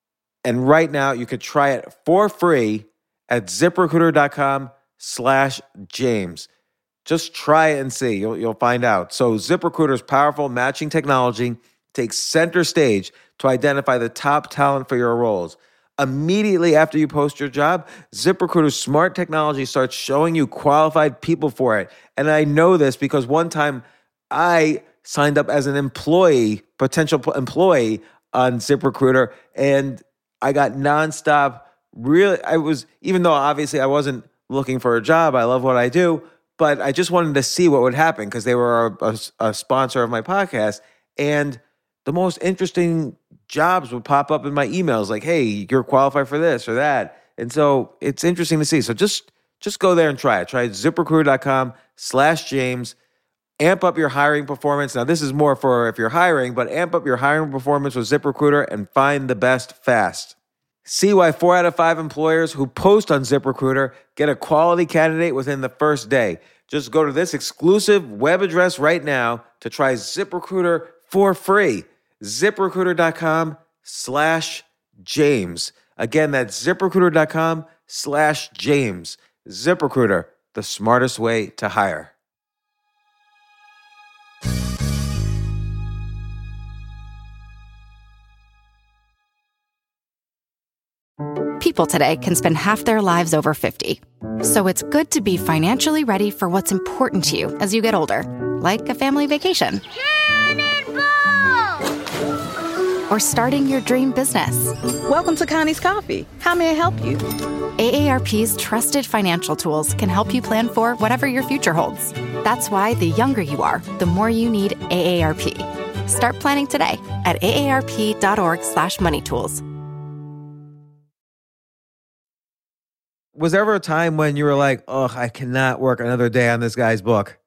And right now, you could try it for free at ZipRecruiter.com slash James. Just try it and see. You'll, you'll find out. So ZipRecruiter's powerful matching technology takes center stage to identify the top talent for your roles. Immediately after you post your job, ZipRecruiter's smart technology starts showing you qualified people for it. And I know this because one time I signed up as an employee, potential employee on ZipRecruiter, and I got nonstop. Really, I was, even though obviously I wasn't looking for a job, I love what I do, but I just wanted to see what would happen because they were a, a, a sponsor of my podcast. And the most interesting jobs would pop up in my emails like, hey, you're qualified for this or that. And so it's interesting to see. So just, just go there and try it. Try ZipRecruiter.com slash James. Amp up your hiring performance. Now, this is more for if you're hiring, but amp up your hiring performance with ZipRecruiter and find the best fast. See why four out of five employers who post on ZipRecruiter get a quality candidate within the first day. Just go to this exclusive web address right now to try ZipRecruiter for free. ZipRecruiter.com slash James. Again, that's ZipRecruiter.com slash James. ZipRecruiter, the smartest way to hire. people today can spend half their lives over fifty. So it's good to be financially ready for what's important to you as you get older, like a family vacation. Cannonball! Or starting your dream business. Welcome to Connie's Coffee. How may I help you? A A R P's trusted financial tools can help you plan for whatever your future holds. That's why the younger you are, the more you need A A R P. Start planning today at aarp.org slash money tools. Was there ever a time when you were like, oh, I cannot work another day on this guy's book?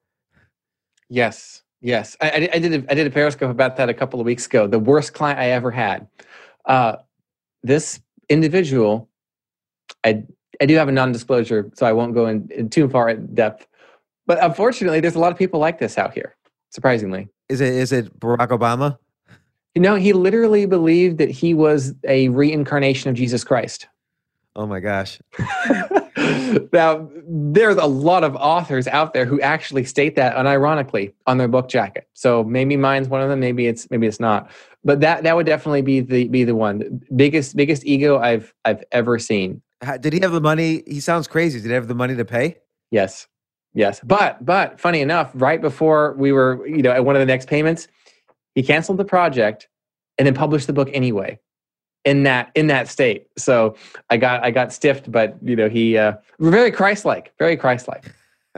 Yes, yes. I, I, I did a, I did a Periscope about that a couple of weeks ago. The worst client I ever had. Uh, this individual, I I do have a non-disclosure, so I won't go in, in too far in depth. But unfortunately, there's a lot of people like this out here, surprisingly. Is it is it Barack Obama? You know, he literally believed that he was a reincarnation of Jesus Christ. Oh my gosh. Now, there's a lot of authors out there who actually state that unironically on their book jacket. So maybe mine's one of them, maybe it's maybe it's not. But that that would definitely be the be the one. Biggest biggest ego I've I've ever seen. How, did he have the money? He sounds crazy. Did he have the money to pay? Yes. Yes. But but funny enough, right before we were, you know, at one of the next payments, he canceled the project and then published the book anyway. In that in that state, so I got I got stiffed, but you know he uh, very Christ-like, very Christ-like.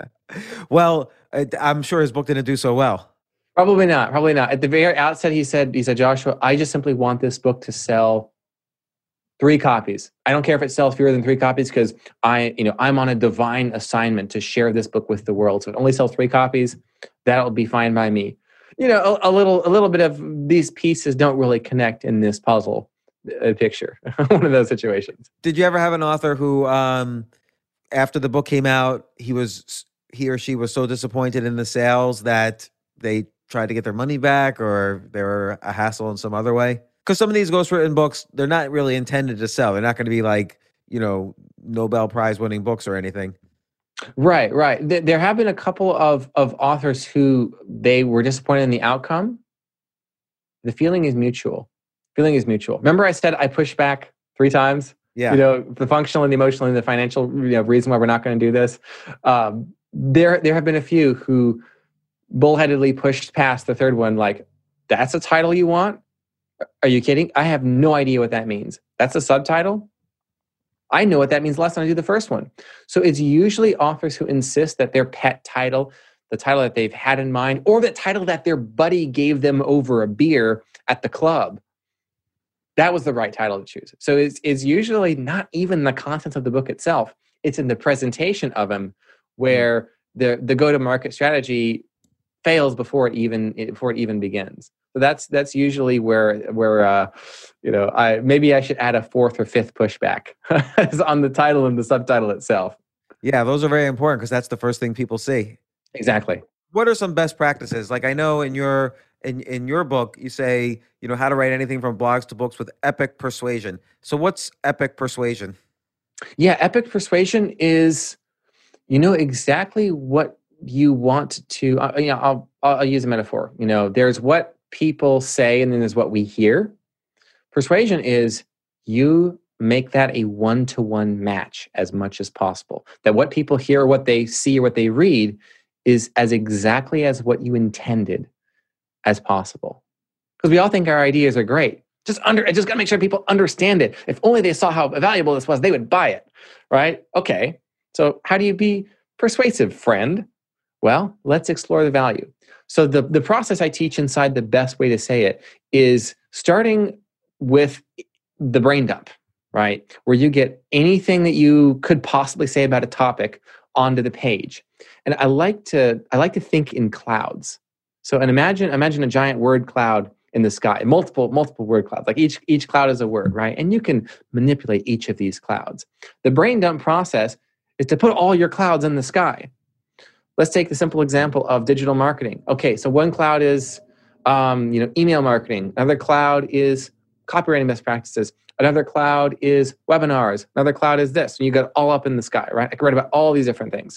Well, I'm sure his book didn't do so well. Probably not, probably not. At the very outset, he said he said Joshua, I just simply want this book to sell three copies. I don't care if it sells fewer than three copies because I you know I'm on a divine assignment to share this book with the world. So if it only sells three copies, that'll be fine by me. You know, a, a little a little bit of these pieces don't really connect in this puzzle. A picture, one of those situations. Did you ever have an author who, um, after the book came out, he was he or she was so disappointed in the sales that they tried to get their money back, or they were a hassle in some other way? Because some of these ghostwritten books, they're not really intended to sell. They're not going to be like, you know, Nobel Prize winning books or anything. Right, right. There have been a couple of of authors who they were disappointed in the outcome. The feeling is mutual. Feeling is mutual. Remember I said I pushed back three times? Yeah. You know, the functional and the emotional and the financial you know, reason why we're not going to do this. Um, there, there have been a few who bullheadedly pushed past the third one like, that's a title you want? Are you kidding? I have no idea what that means. That's a subtitle? I know what that means less than I do the first one. So it's usually authors who insist that their pet title, the title that they've had in mind, or the title that their buddy gave them over a beer at the club, that was the right title to choose. So it's, it's usually not even the content of the book itself. It's in the presentation of them where the, the go-to-market strategy fails before it even before it even begins. So that's that's usually where where uh, you know I maybe I should add a fourth or fifth pushback on the title and the subtitle itself. Yeah, those are very important because that's the first thing people see. Exactly. What are some best practices? Like I know in your in in your book you say, you know, how to write anything from blogs to books with epic persuasion. So what's epic persuasion? Yeah, epic persuasion is, you know, exactly what you want to. Uh, you know, I'll I'll use a metaphor. You know, there's what people say, and then there's what we hear. Persuasion is you make that a one-to-one match as much as possible. That what people hear, or what they see, or what they read is as exactly as what you intended as possible. Because we all think our ideas are great. Just under, just got to make sure people understand it. If only they saw how valuable this was, they would buy it, right? Okay, so how do you be persuasive, friend? Well, let's explore the value. So the, the process I teach inside The Best Way to Say It is starting with the brain dump, right? Where you get anything that you could possibly say about a topic onto the page. And I like to I like to think in clouds. So and imagine imagine a giant word cloud in the sky, multiple multiple word clouds. Like each each cloud is a word, right? And you can manipulate each of these clouds. The brain dump process is to put all your clouds in the sky. Let's take the simple example of digital marketing. Okay, so one cloud is um, you know, email marketing. Another cloud is copywriting best practices. Another cloud is webinars. Another cloud is this. And you got all up in the sky, right? I can write about all these different things.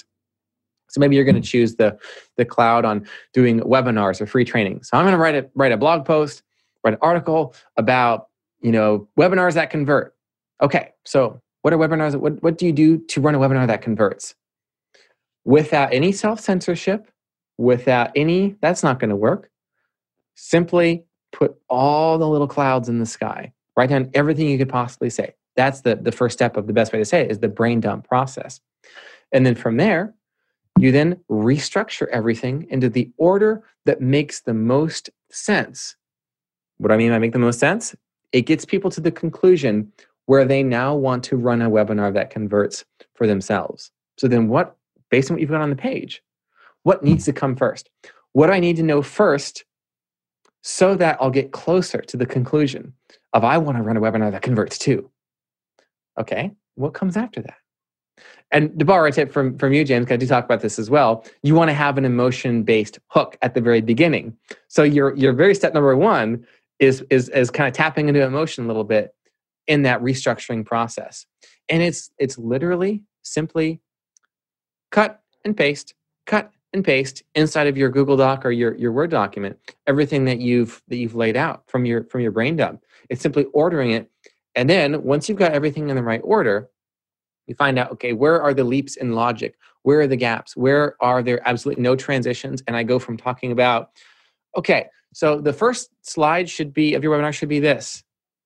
So maybe you're going to choose the, the cloud on doing webinars or free training. So I'm going to write a, write a blog post, write an article about, you know, webinars that convert. Okay, so What are webinars? What, what do you do to run a webinar that converts? Without any self-censorship, without any, that's not going to work. Simply put all the little clouds in the sky. Write down everything you could possibly say. That's the, the first step of the best way to say it, is the brain dump process. And then from there, you then restructure everything into the order that makes the most sense. What do I mean by make the most sense? It gets people to the conclusion where they now want to run a webinar that converts for themselves. So then what, based on what you've got on the page, what needs to come first? What do I need to know first so that I'll get closer to the conclusion of I want to run a webinar that converts too? Okay, what comes after that? And to borrow a tip from, from you, James, because I do talk about this as well, you want to have an emotion-based hook at the very beginning. So your your very step number one is, is, is kind of tapping into emotion a little bit in that restructuring process. And it's it's literally simply cut and paste, cut and paste inside of your Google Doc or your, your Word document, everything that you've that you've laid out from your from your brain dump. It's simply ordering it. And then once you've got everything in the right order, you find out, okay, where are the leaps in logic? Where are the gaps? Where are there absolutely no transitions? And I go from talking about, okay, so the first slide should be, of your webinar should be this.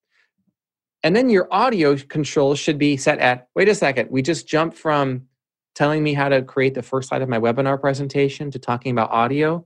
And then your audio controls should be set at, wait a second, we just jumped from telling me how to create the first slide of my webinar presentation to talking about audio.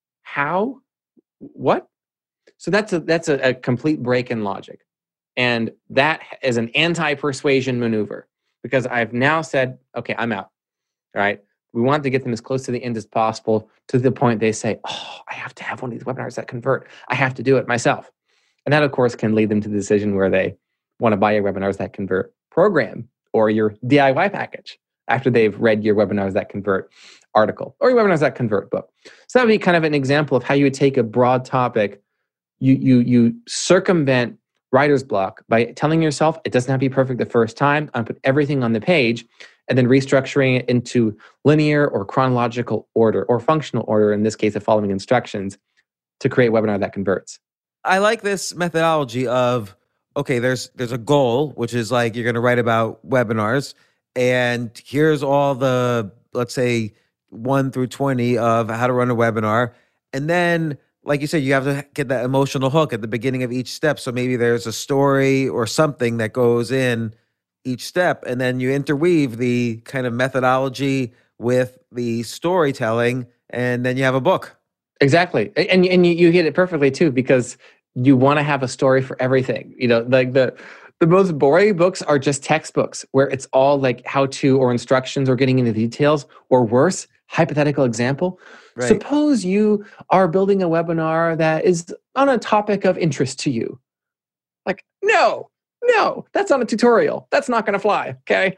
How? What? So that's a, that's a, a complete break in logic. And that is an anti-persuasion maneuver. Because I've now said, okay, I'm out, all right? We want to get them as close to the end as possible to the point they say, oh, I have to have one of these webinars that convert. I have to do it myself. And that, of course, can lead them to the decision where they want to buy your Webinars That Convert program or your D I Y package after they've read your Webinars That Convert article or your Webinars That Convert book. So that would be kind of an example of how you would take a broad topic, you, you, you circumvent writer's block by telling yourself it doesn't have to be perfect the first time. I put everything on the page and then restructuring it into linear or chronological order or functional order, in this case, of following instructions to create a webinar that converts. I like this methodology of, okay, there's there's a goal, which is like you're going to write about webinars, and here's all the, let's say, one through twenty of how to run a webinar. And then, like you said, you have to get that emotional hook at the beginning of each step. So maybe there's a story or something that goes in each step, and then you interweave the kind of methodology with the storytelling, and then you have a book. Exactly. And, and you, you hit it perfectly too, because you want to have a story for everything. You know, like the, the most boring books are just textbooks where it's all like how-to or instructions or getting into details, or worse, hypothetical example. Right. Suppose you are building a webinar that is on a topic of interest to you. Like, no, no, that's not a tutorial. That's not going to fly, okay?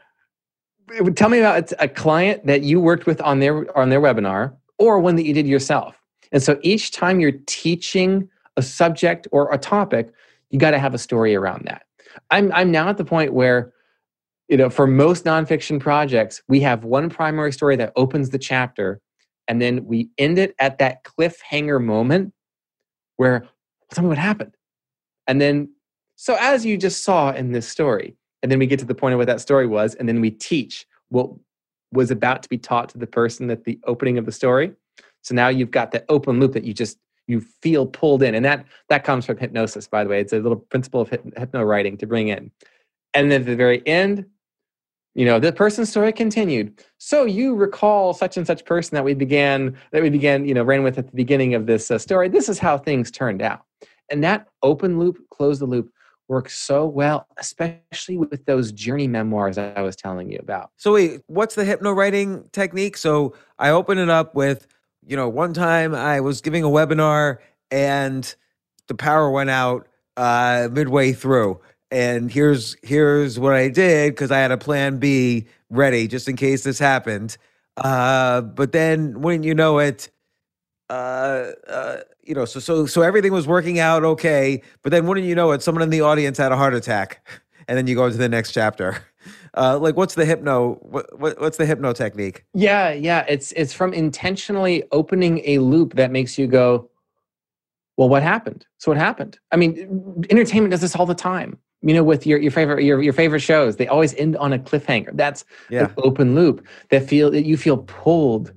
It would tell me about a client that you worked with on their on their webinar, or one that you did yourself. And so each time you're teaching a subject or a topic, you got to have a story around that. I'm I'm now at the point where, you know, for most nonfiction projects, we have one primary story that opens the chapter, and then we end it at that cliffhanger moment where, tell me what happened. And then, so as you just saw in this story, and then we get to the point of what that story was, and then we teach what was about to be taught to the person at the opening of the story. So now you've got that open loop that you just, you feel pulled in. And that that comes from hypnosis, by the way. It's a little principle of hypno writing to bring in. And then at the very end, you know, the person's story continued. So you recall such and such person that we began, that we began, you know, ran with at the beginning of this uh, story. This is how things turned out. And that open loop, close the loop works so well, especially with those journey memoirs I was telling you about. So wait, what's the hypno writing technique? So I open it up with, you know, one time I was giving a webinar and the power went out uh, midway through. And here's here's what I did, because I had a plan B ready just in case this happened. Uh, but then, wouldn't you know it, uh, uh, you know, so so so everything was working out okay. But then, wouldn't you know it, someone in the audience had a heart attack, and then you go into the next chapter. Uh, like, what's the hypno? What, what what's the hypno technique? Yeah, yeah, it's it's from intentionally opening a loop that makes you go, well, what happened? So what happened? I mean, entertainment does this all the time. You know, with your, your favorite your, your favorite shows, they always end on a cliffhanger. That's Yeah. an open loop that feel that you feel pulled.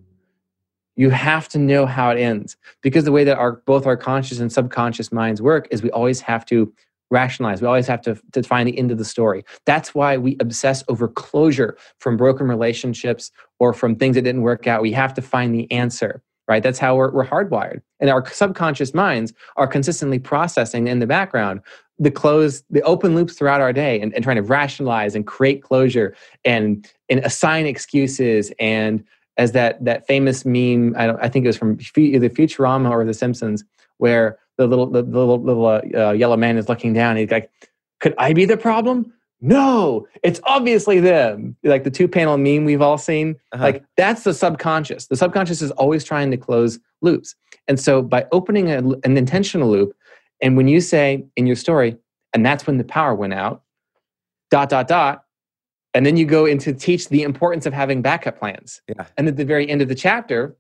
You have to know how it ends, because the way that our both our conscious and subconscious minds work is we always have to rationalize. We always have to, to find the end of the story. That's why we obsess over closure from broken relationships or from things that didn't work out. We have to find the answer, right? That's how we're, we're hardwired. And our subconscious minds are consistently processing in the background the close, the open loops throughout our day, and, and trying to rationalize and create closure and, and assign excuses. And as that that famous meme, I don't, I think it was from either Futurama or The Simpsons, where the little the, the little, little uh, uh, yellow man is looking down. And he's like, "Could I be the problem? No, it's obviously them." Like the two panel meme we've all seen. Uh-huh. Like that's the subconscious. The subconscious is always trying to close loops. And so by opening a, an intentional loop, and when you say in your story, and that's when the power went out, dot, dot, dot, and then you go into teach the importance of having backup plans. Yeah. And at the very end of the chapter,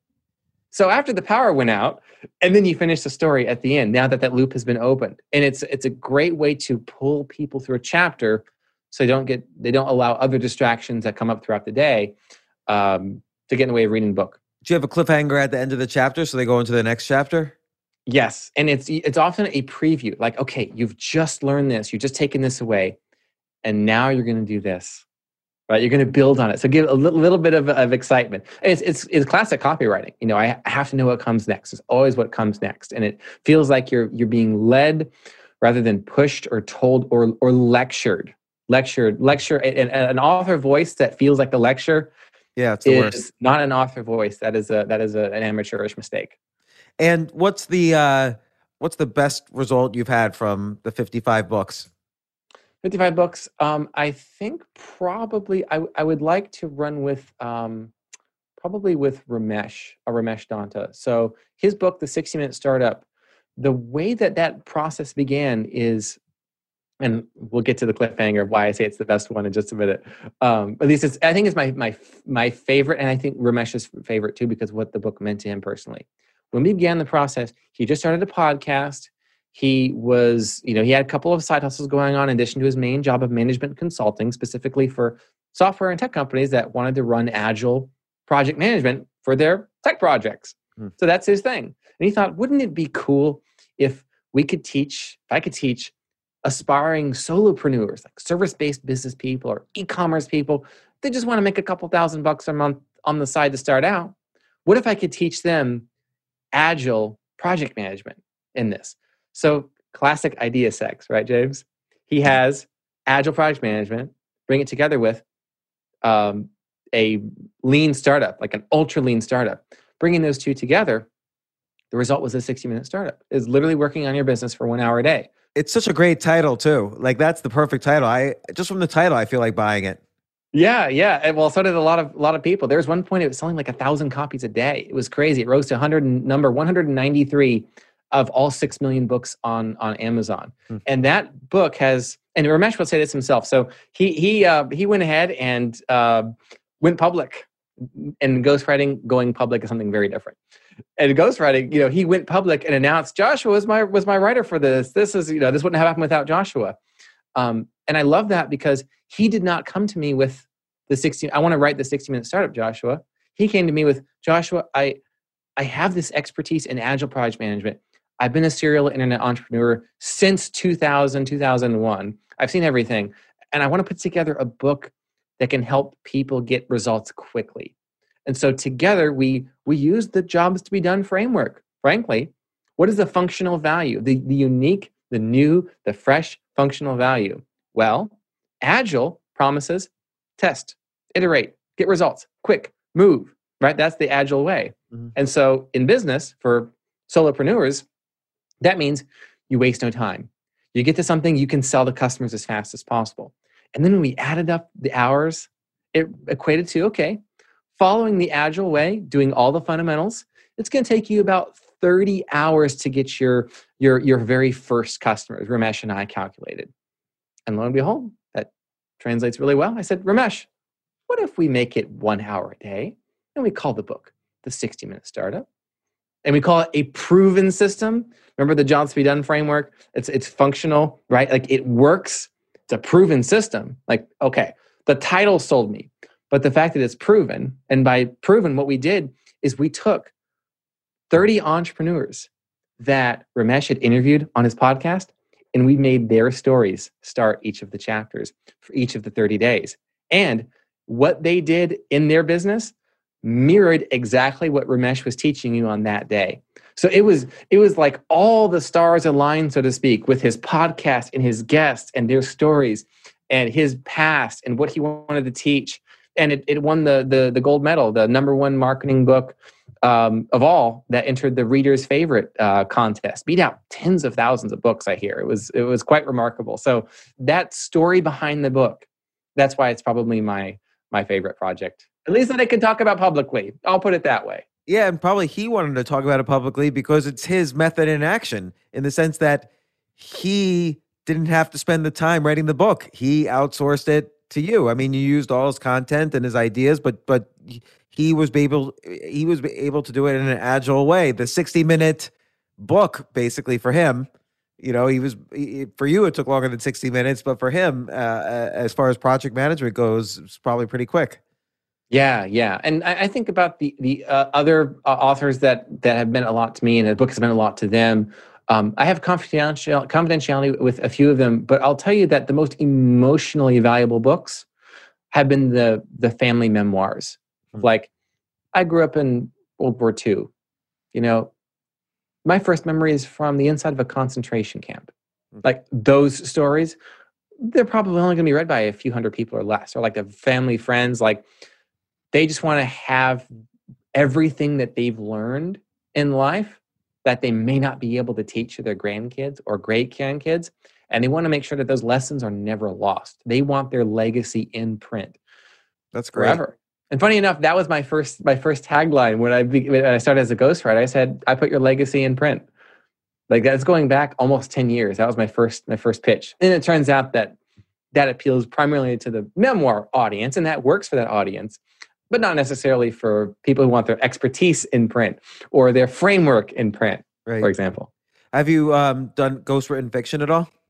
so after the power went out, and then you finish the story at the end, now that that loop has been opened. And it's it's a great way to pull people through a chapter so they don't get they don't allow other distractions that come up throughout the day um, to get in the way of reading the book. Do you have a cliffhanger at the end of the chapter so they go into the next chapter? Yes. And it's it's often a preview. Like, okay, you've just learned this, you've just taken this away, and now you're going to do this. Right, you're going to build on it. So give a little, little bit of, of excitement. It's, it's it's classic copywriting. You know, I have to know what comes next. It's always what comes next, and it feels like you're you're being led rather than pushed or told or or lectured. Lectured, lecture, and an author voice that feels like the lecture. Yeah, it's the is worst. Not an author voice. That is a that is a, an amateurish mistake. And what's the uh, what's the best result you've had from the fifty-five books? fifty-five books. Um, I think probably I, I would like to run with um, probably with Ramesh, or Ramesh Danta. So his book, The sixty minute Startup, the way that that process began is, and we'll get to the cliffhanger of why I say it's the best one in just a minute. Um, at least it's, I think it's my my my favorite, and I think Ramesh's favorite too, because of what the book meant to him personally. When we began the process, he just started a podcast. He was, you know, he had a couple of side hustles going on in addition to his main job of management consulting, specifically for software and tech companies that wanted to run agile project management for their tech projects. Hmm. So that's his thing. And he thought, wouldn't it be cool if we could teach, if I could teach aspiring solopreneurs, like service-based business people or e-commerce people, they just want to make a couple thousand bucks a month on the side to start out. What if I could teach them agile project management in this? So classic idea sex, right, James? He has agile project management, bring it together with um, a lean startup, like an ultra lean startup. Bringing those two together, the result was a sixty minute startup. It's literally working on your business for one hour a day. It's such a great title too. Like that's the perfect title. I just from the title, I feel like buying it. Yeah, yeah. And well, so did a lot of a lot of people. There was one point it was selling like a thousand copies a day. It was crazy. It rose to one hundred number one hundred ninety-three of all six million books on on Amazon. Hmm. And that book has, and Ramesh will say this himself. So he he uh, he went ahead and uh, went public. And ghostwriting, going public is something very different. And ghostwriting, you know, he went public and announced Joshua was my was my writer for this. This is, you know, this wouldn't have happened without Joshua. Um, and I love that because he did not come to me with the sixty. I want to write the sixty minute startup, Joshua. He came to me with, Joshua, I I have this expertise in agile project management. I've been a serial internet entrepreneur since two thousand, two thousand one. I've seen everything. And I want to put together a book that can help people get results quickly. And so together we we use the jobs to be done framework. Frankly, what is the functional value? The, the unique, the new, the fresh functional value. Well, agile promises test, iterate, get results, quick, move, right? That's the agile way. Mm-hmm. And so in business, for solopreneurs, that means you waste no time. You get to something you can sell to customers as fast as possible. And then when we added up the hours, it equated to, okay, following the agile way, doing all the fundamentals, it's going to take you about thirty hours to get your, your, your very first customers, Ramesh and I calculated. And lo and behold, that translates really well. I said, Ramesh, what if we make it one hour a day? And we call the book The sixty minute Startup. And we call it a proven system. Remember the jobs to be done framework? It's it's functional, right? Like it works. it's a proven system. Like, okay, the title sold me, but the fact that it's proven, and by proven, what we did is we took thirty entrepreneurs that Ramesh had interviewed on his podcast, and we made their stories start each of the chapters for each of the thirty days. And what they did in their business mirrored exactly what Ramesh was teaching you on that day. So it was it was like all the stars aligned, so to speak, with his podcast and his guests and their stories and his past and what he wanted to teach. And it, it won the, the the gold medal, the number one marketing book um, of all that entered the Reader's Favorite uh, contest. Beat out tens of thousands of books, I hear. It was it was quite remarkable. So that story behind the book, that's why it's probably my my favorite project. At least that I can talk about publicly. I'll put it that way. Yeah, and probably he wanted to talk about it publicly because it's his method in action, in the sense that he didn't have to spend the time writing the book. He outsourced it to you. I mean, you used all his content and his ideas, but but he was able he was able to do it in an agile way. The sixty minute book, basically, for him, you know, he was he, for you it took longer than sixty minutes, but for him, uh, as far as project management goes, it's probably pretty quick. Yeah, yeah, and I, I think about the the uh, other uh, authors that that have meant a lot to me, and the book has meant a lot to them. Um, I have confidential confidentiality with a few of them, but I'll tell you that the most emotionally valuable books have been the the family memoirs. Mm-hmm. Like, I grew up in World War Two. You know, my first memory is from the inside of a concentration camp. Mm-hmm. Like those stories, they're probably only going to be read by a few hundred people or less, or like the family, friends, like. They just want to have everything that they've learned in life that they may not be able to teach to their grandkids or great grandkids. And they want to make sure that those lessons are never lost. They want their legacy in print. That's great. Forever. And funny enough, that was my first my first tagline when I when I started as a ghostwriter. I said, I put your legacy in print. Like, that's going back almost ten years. That was my first my first pitch. And it turns out that that appeals primarily to the memoir audience, and that works for that audience, but not necessarily for people who want their expertise in print or their framework in print, right. For example. Have you um, done ghostwritten fiction at all?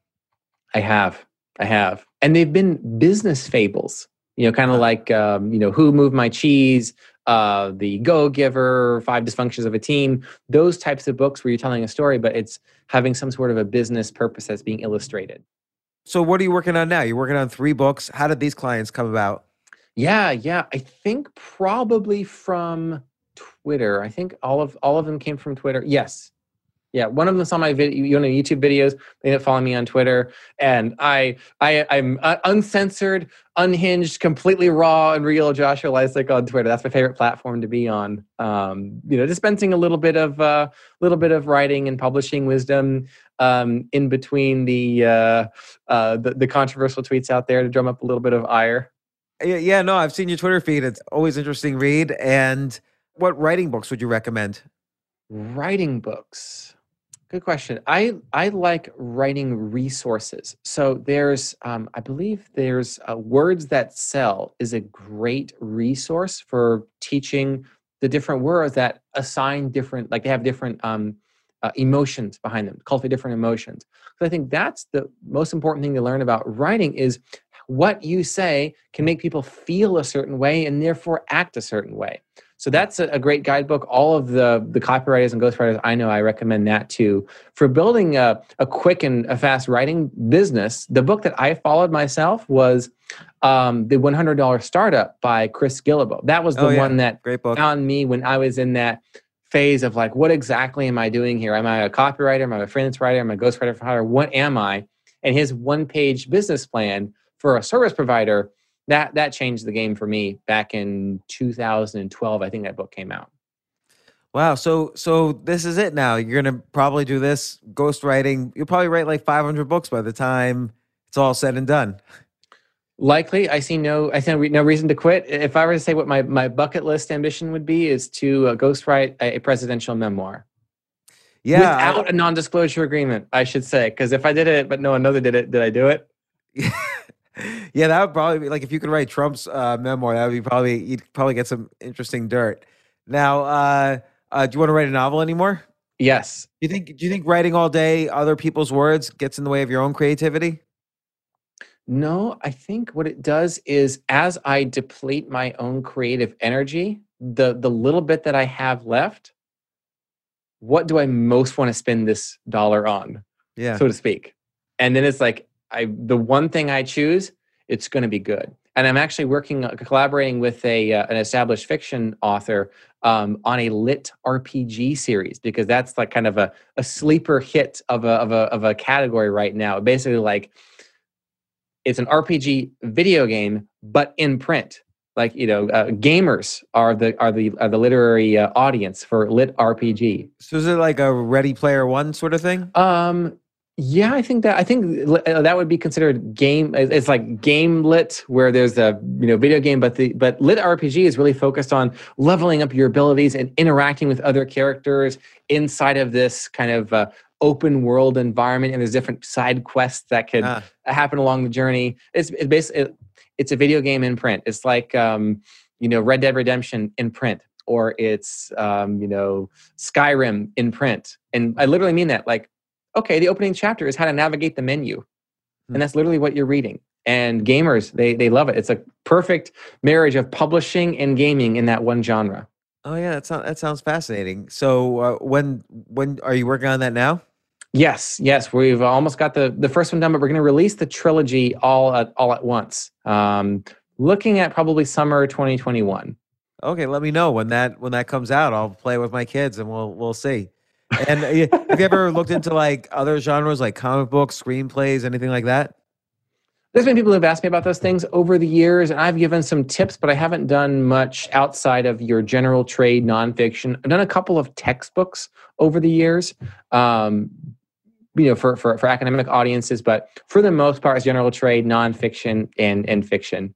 I have. I have. And they've been business fables, you know, kind of like, um, you know, Who Moved My Cheese, uh, The Go-Giver, Five Dysfunctions of a Team, those types of books where you're telling a story, but it's having some sort of a business purpose that's being illustrated. So what are you working on now? You're working on three books. How did these clients come about? Yeah, yeah. I think probably from Twitter. I think all of all of them came from Twitter. Yes. Yeah, one of them saw my video, you know, YouTube videos. They ended up following me on Twitter, and I, I, I'm uncensored, unhinged, completely raw and real Joshua Lisek on Twitter. That's my favorite platform to be on. Um, you know, dispensing a little bit of, uh, little bit of writing and publishing wisdom um, in between the, uh, uh, the the controversial tweets out there to drum up a little bit of ire. Yeah, yeah, no, I've seen your Twitter feed. It's always interesting read. And what writing books would you recommend? Writing books. Good question. I, I like writing resources. So there's, um, I believe there's uh, Words That Sell is a great resource for teaching the different words that assign different, like they have different um, uh, emotions behind them, cultivate different emotions. So I think that's the most important thing to learn about writing is what you say can make people feel a certain way and therefore act a certain way. So that's a, a great guidebook. All of the, the copywriters and ghostwriters I know, I recommend that too. For building a, a quick and a fast writing business, the book that I followed myself was um, The one hundred dollar Startup by Chris Guillebeau. That was the oh, yeah. one that great book. found me when I was in that phase of like, what exactly am I doing here? Am I a copywriter? Am I a freelance writer? Am I a ghostwriter for hire? What am I? And his one-page business plan for a service provider, that that changed the game for me back in two thousand twelve. I think that book came out. Wow. So so this is it now. You're going to probably do this ghostwriting. You'll probably write like five hundred books by the time it's all said and done. Likely. I see no I see no reason to quit. If I were to say what my, my bucket list ambition would be is to uh, ghostwrite a, a presidential memoir. Yeah. Without I, a non-disclosure agreement, I should say. Because if I did it, but no one knows I did it, did I do it? Yeah, that would probably be like if you could write Trump's uh, memoir, that would be probably, you'd probably get some interesting dirt. Now, uh, uh, do you want to write a novel anymore? Yes. Do you think, do you think writing all day other people's words gets in the way of your own creativity? No, I think what it does is as I deplete my own creative energy, the the little bit that I have left, what do I most want to spend this dollar on, Yeah. so to speak? And then it's like, I the one thing I choose, it's going to be good. And I'm actually working, uh, collaborating with a uh, an established fiction author um, on a lit R P G series, because that's like kind of a, a sleeper hit of a, of a of a category right now. Basically, like it's an R P G video game, but in print. Like, you know, uh, gamers are the are the are the literary uh, audience for lit R P G. So is it like a Ready Player One sort of thing? Um, yeah, I think that I think uh, that would be considered game. It's like game lit, where there's a you know video game, but the but lit R P G is really focused on leveling up your abilities and interacting with other characters inside of this kind of uh, open world environment. And there's different side quests that could Ah. happen along the journey. It's it's basically it, it's a video game in print. It's like um, you know Red Dead Redemption in print, or it's um, you know Skyrim in print. And I literally mean that. Like, okay, the opening chapter is how to navigate the menu. And that's literally what you're reading. And gamers, they they love it. It's a perfect marriage of publishing and gaming in that one genre. Oh yeah, that sounds that sounds fascinating. So uh, when when are you working on that now? Yes, yes, we've almost got the, the first one done, but we're going to release the trilogy all at, all at once. Um, looking at probably summer twenty twenty-one. Okay, let me know when that when that comes out. I'll play with my kids and we'll we'll see. And uh, have you ever looked into like other genres, like comic books, screenplays, anything like that? There's been people who've asked me about those things over the years, and I've given some tips, but I haven't done much outside of your general trade nonfiction. I've done a couple of textbooks over the years, um, you know, for, for, for academic audiences, but for the most part, it's general trade, nonfiction, and, and fiction.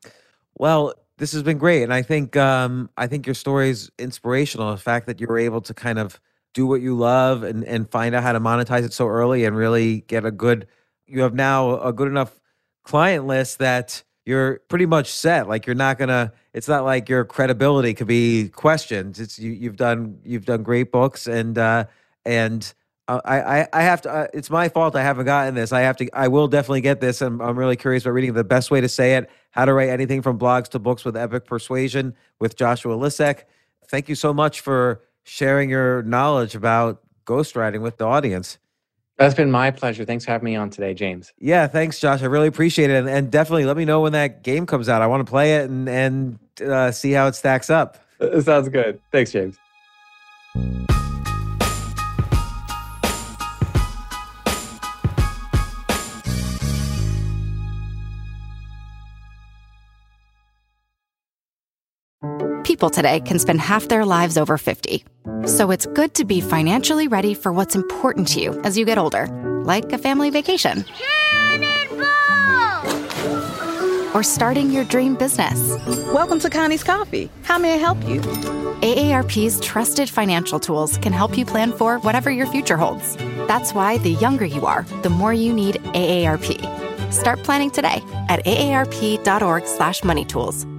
Well, this has been great, and I think um, I think your story is inspirational. The fact that you were able to kind of do what you love and, and find out how to monetize it so early and really get a good, you have now a good enough client list that you're pretty much set. Like you're not gonna, it's not like your credibility could be questioned. It's you, you've done, you've done great books and, uh, and uh, I, I, I have to, uh, it's my fault I haven't gotten this. I have to, I will definitely get this. I'm, I'm really curious about reading. The best way to say it, How to Write Anything from Blogs to Books with Epic Persuasion with Joshua Lisek. Thank you so much for sharing your knowledge about ghostwriting with the audience. That's been my pleasure. Thanks for having me on today, James. Yeah, thanks, Josh. I really appreciate it. And, and definitely let me know when that game comes out. I want to play it and, and uh, see how it stacks up. It sounds good. Thanks, James. People today can spend half their lives over fifty. So it's good to be financially ready for what's important to you as you get older, like a family vacation. Or starting your dream business. Welcome to Connie's Coffee. How may I help you? A A R P's trusted financial tools can help you plan for whatever your future holds. That's why the younger you are, the more you need A A R P. Start planning today at aarp.org slash money tools.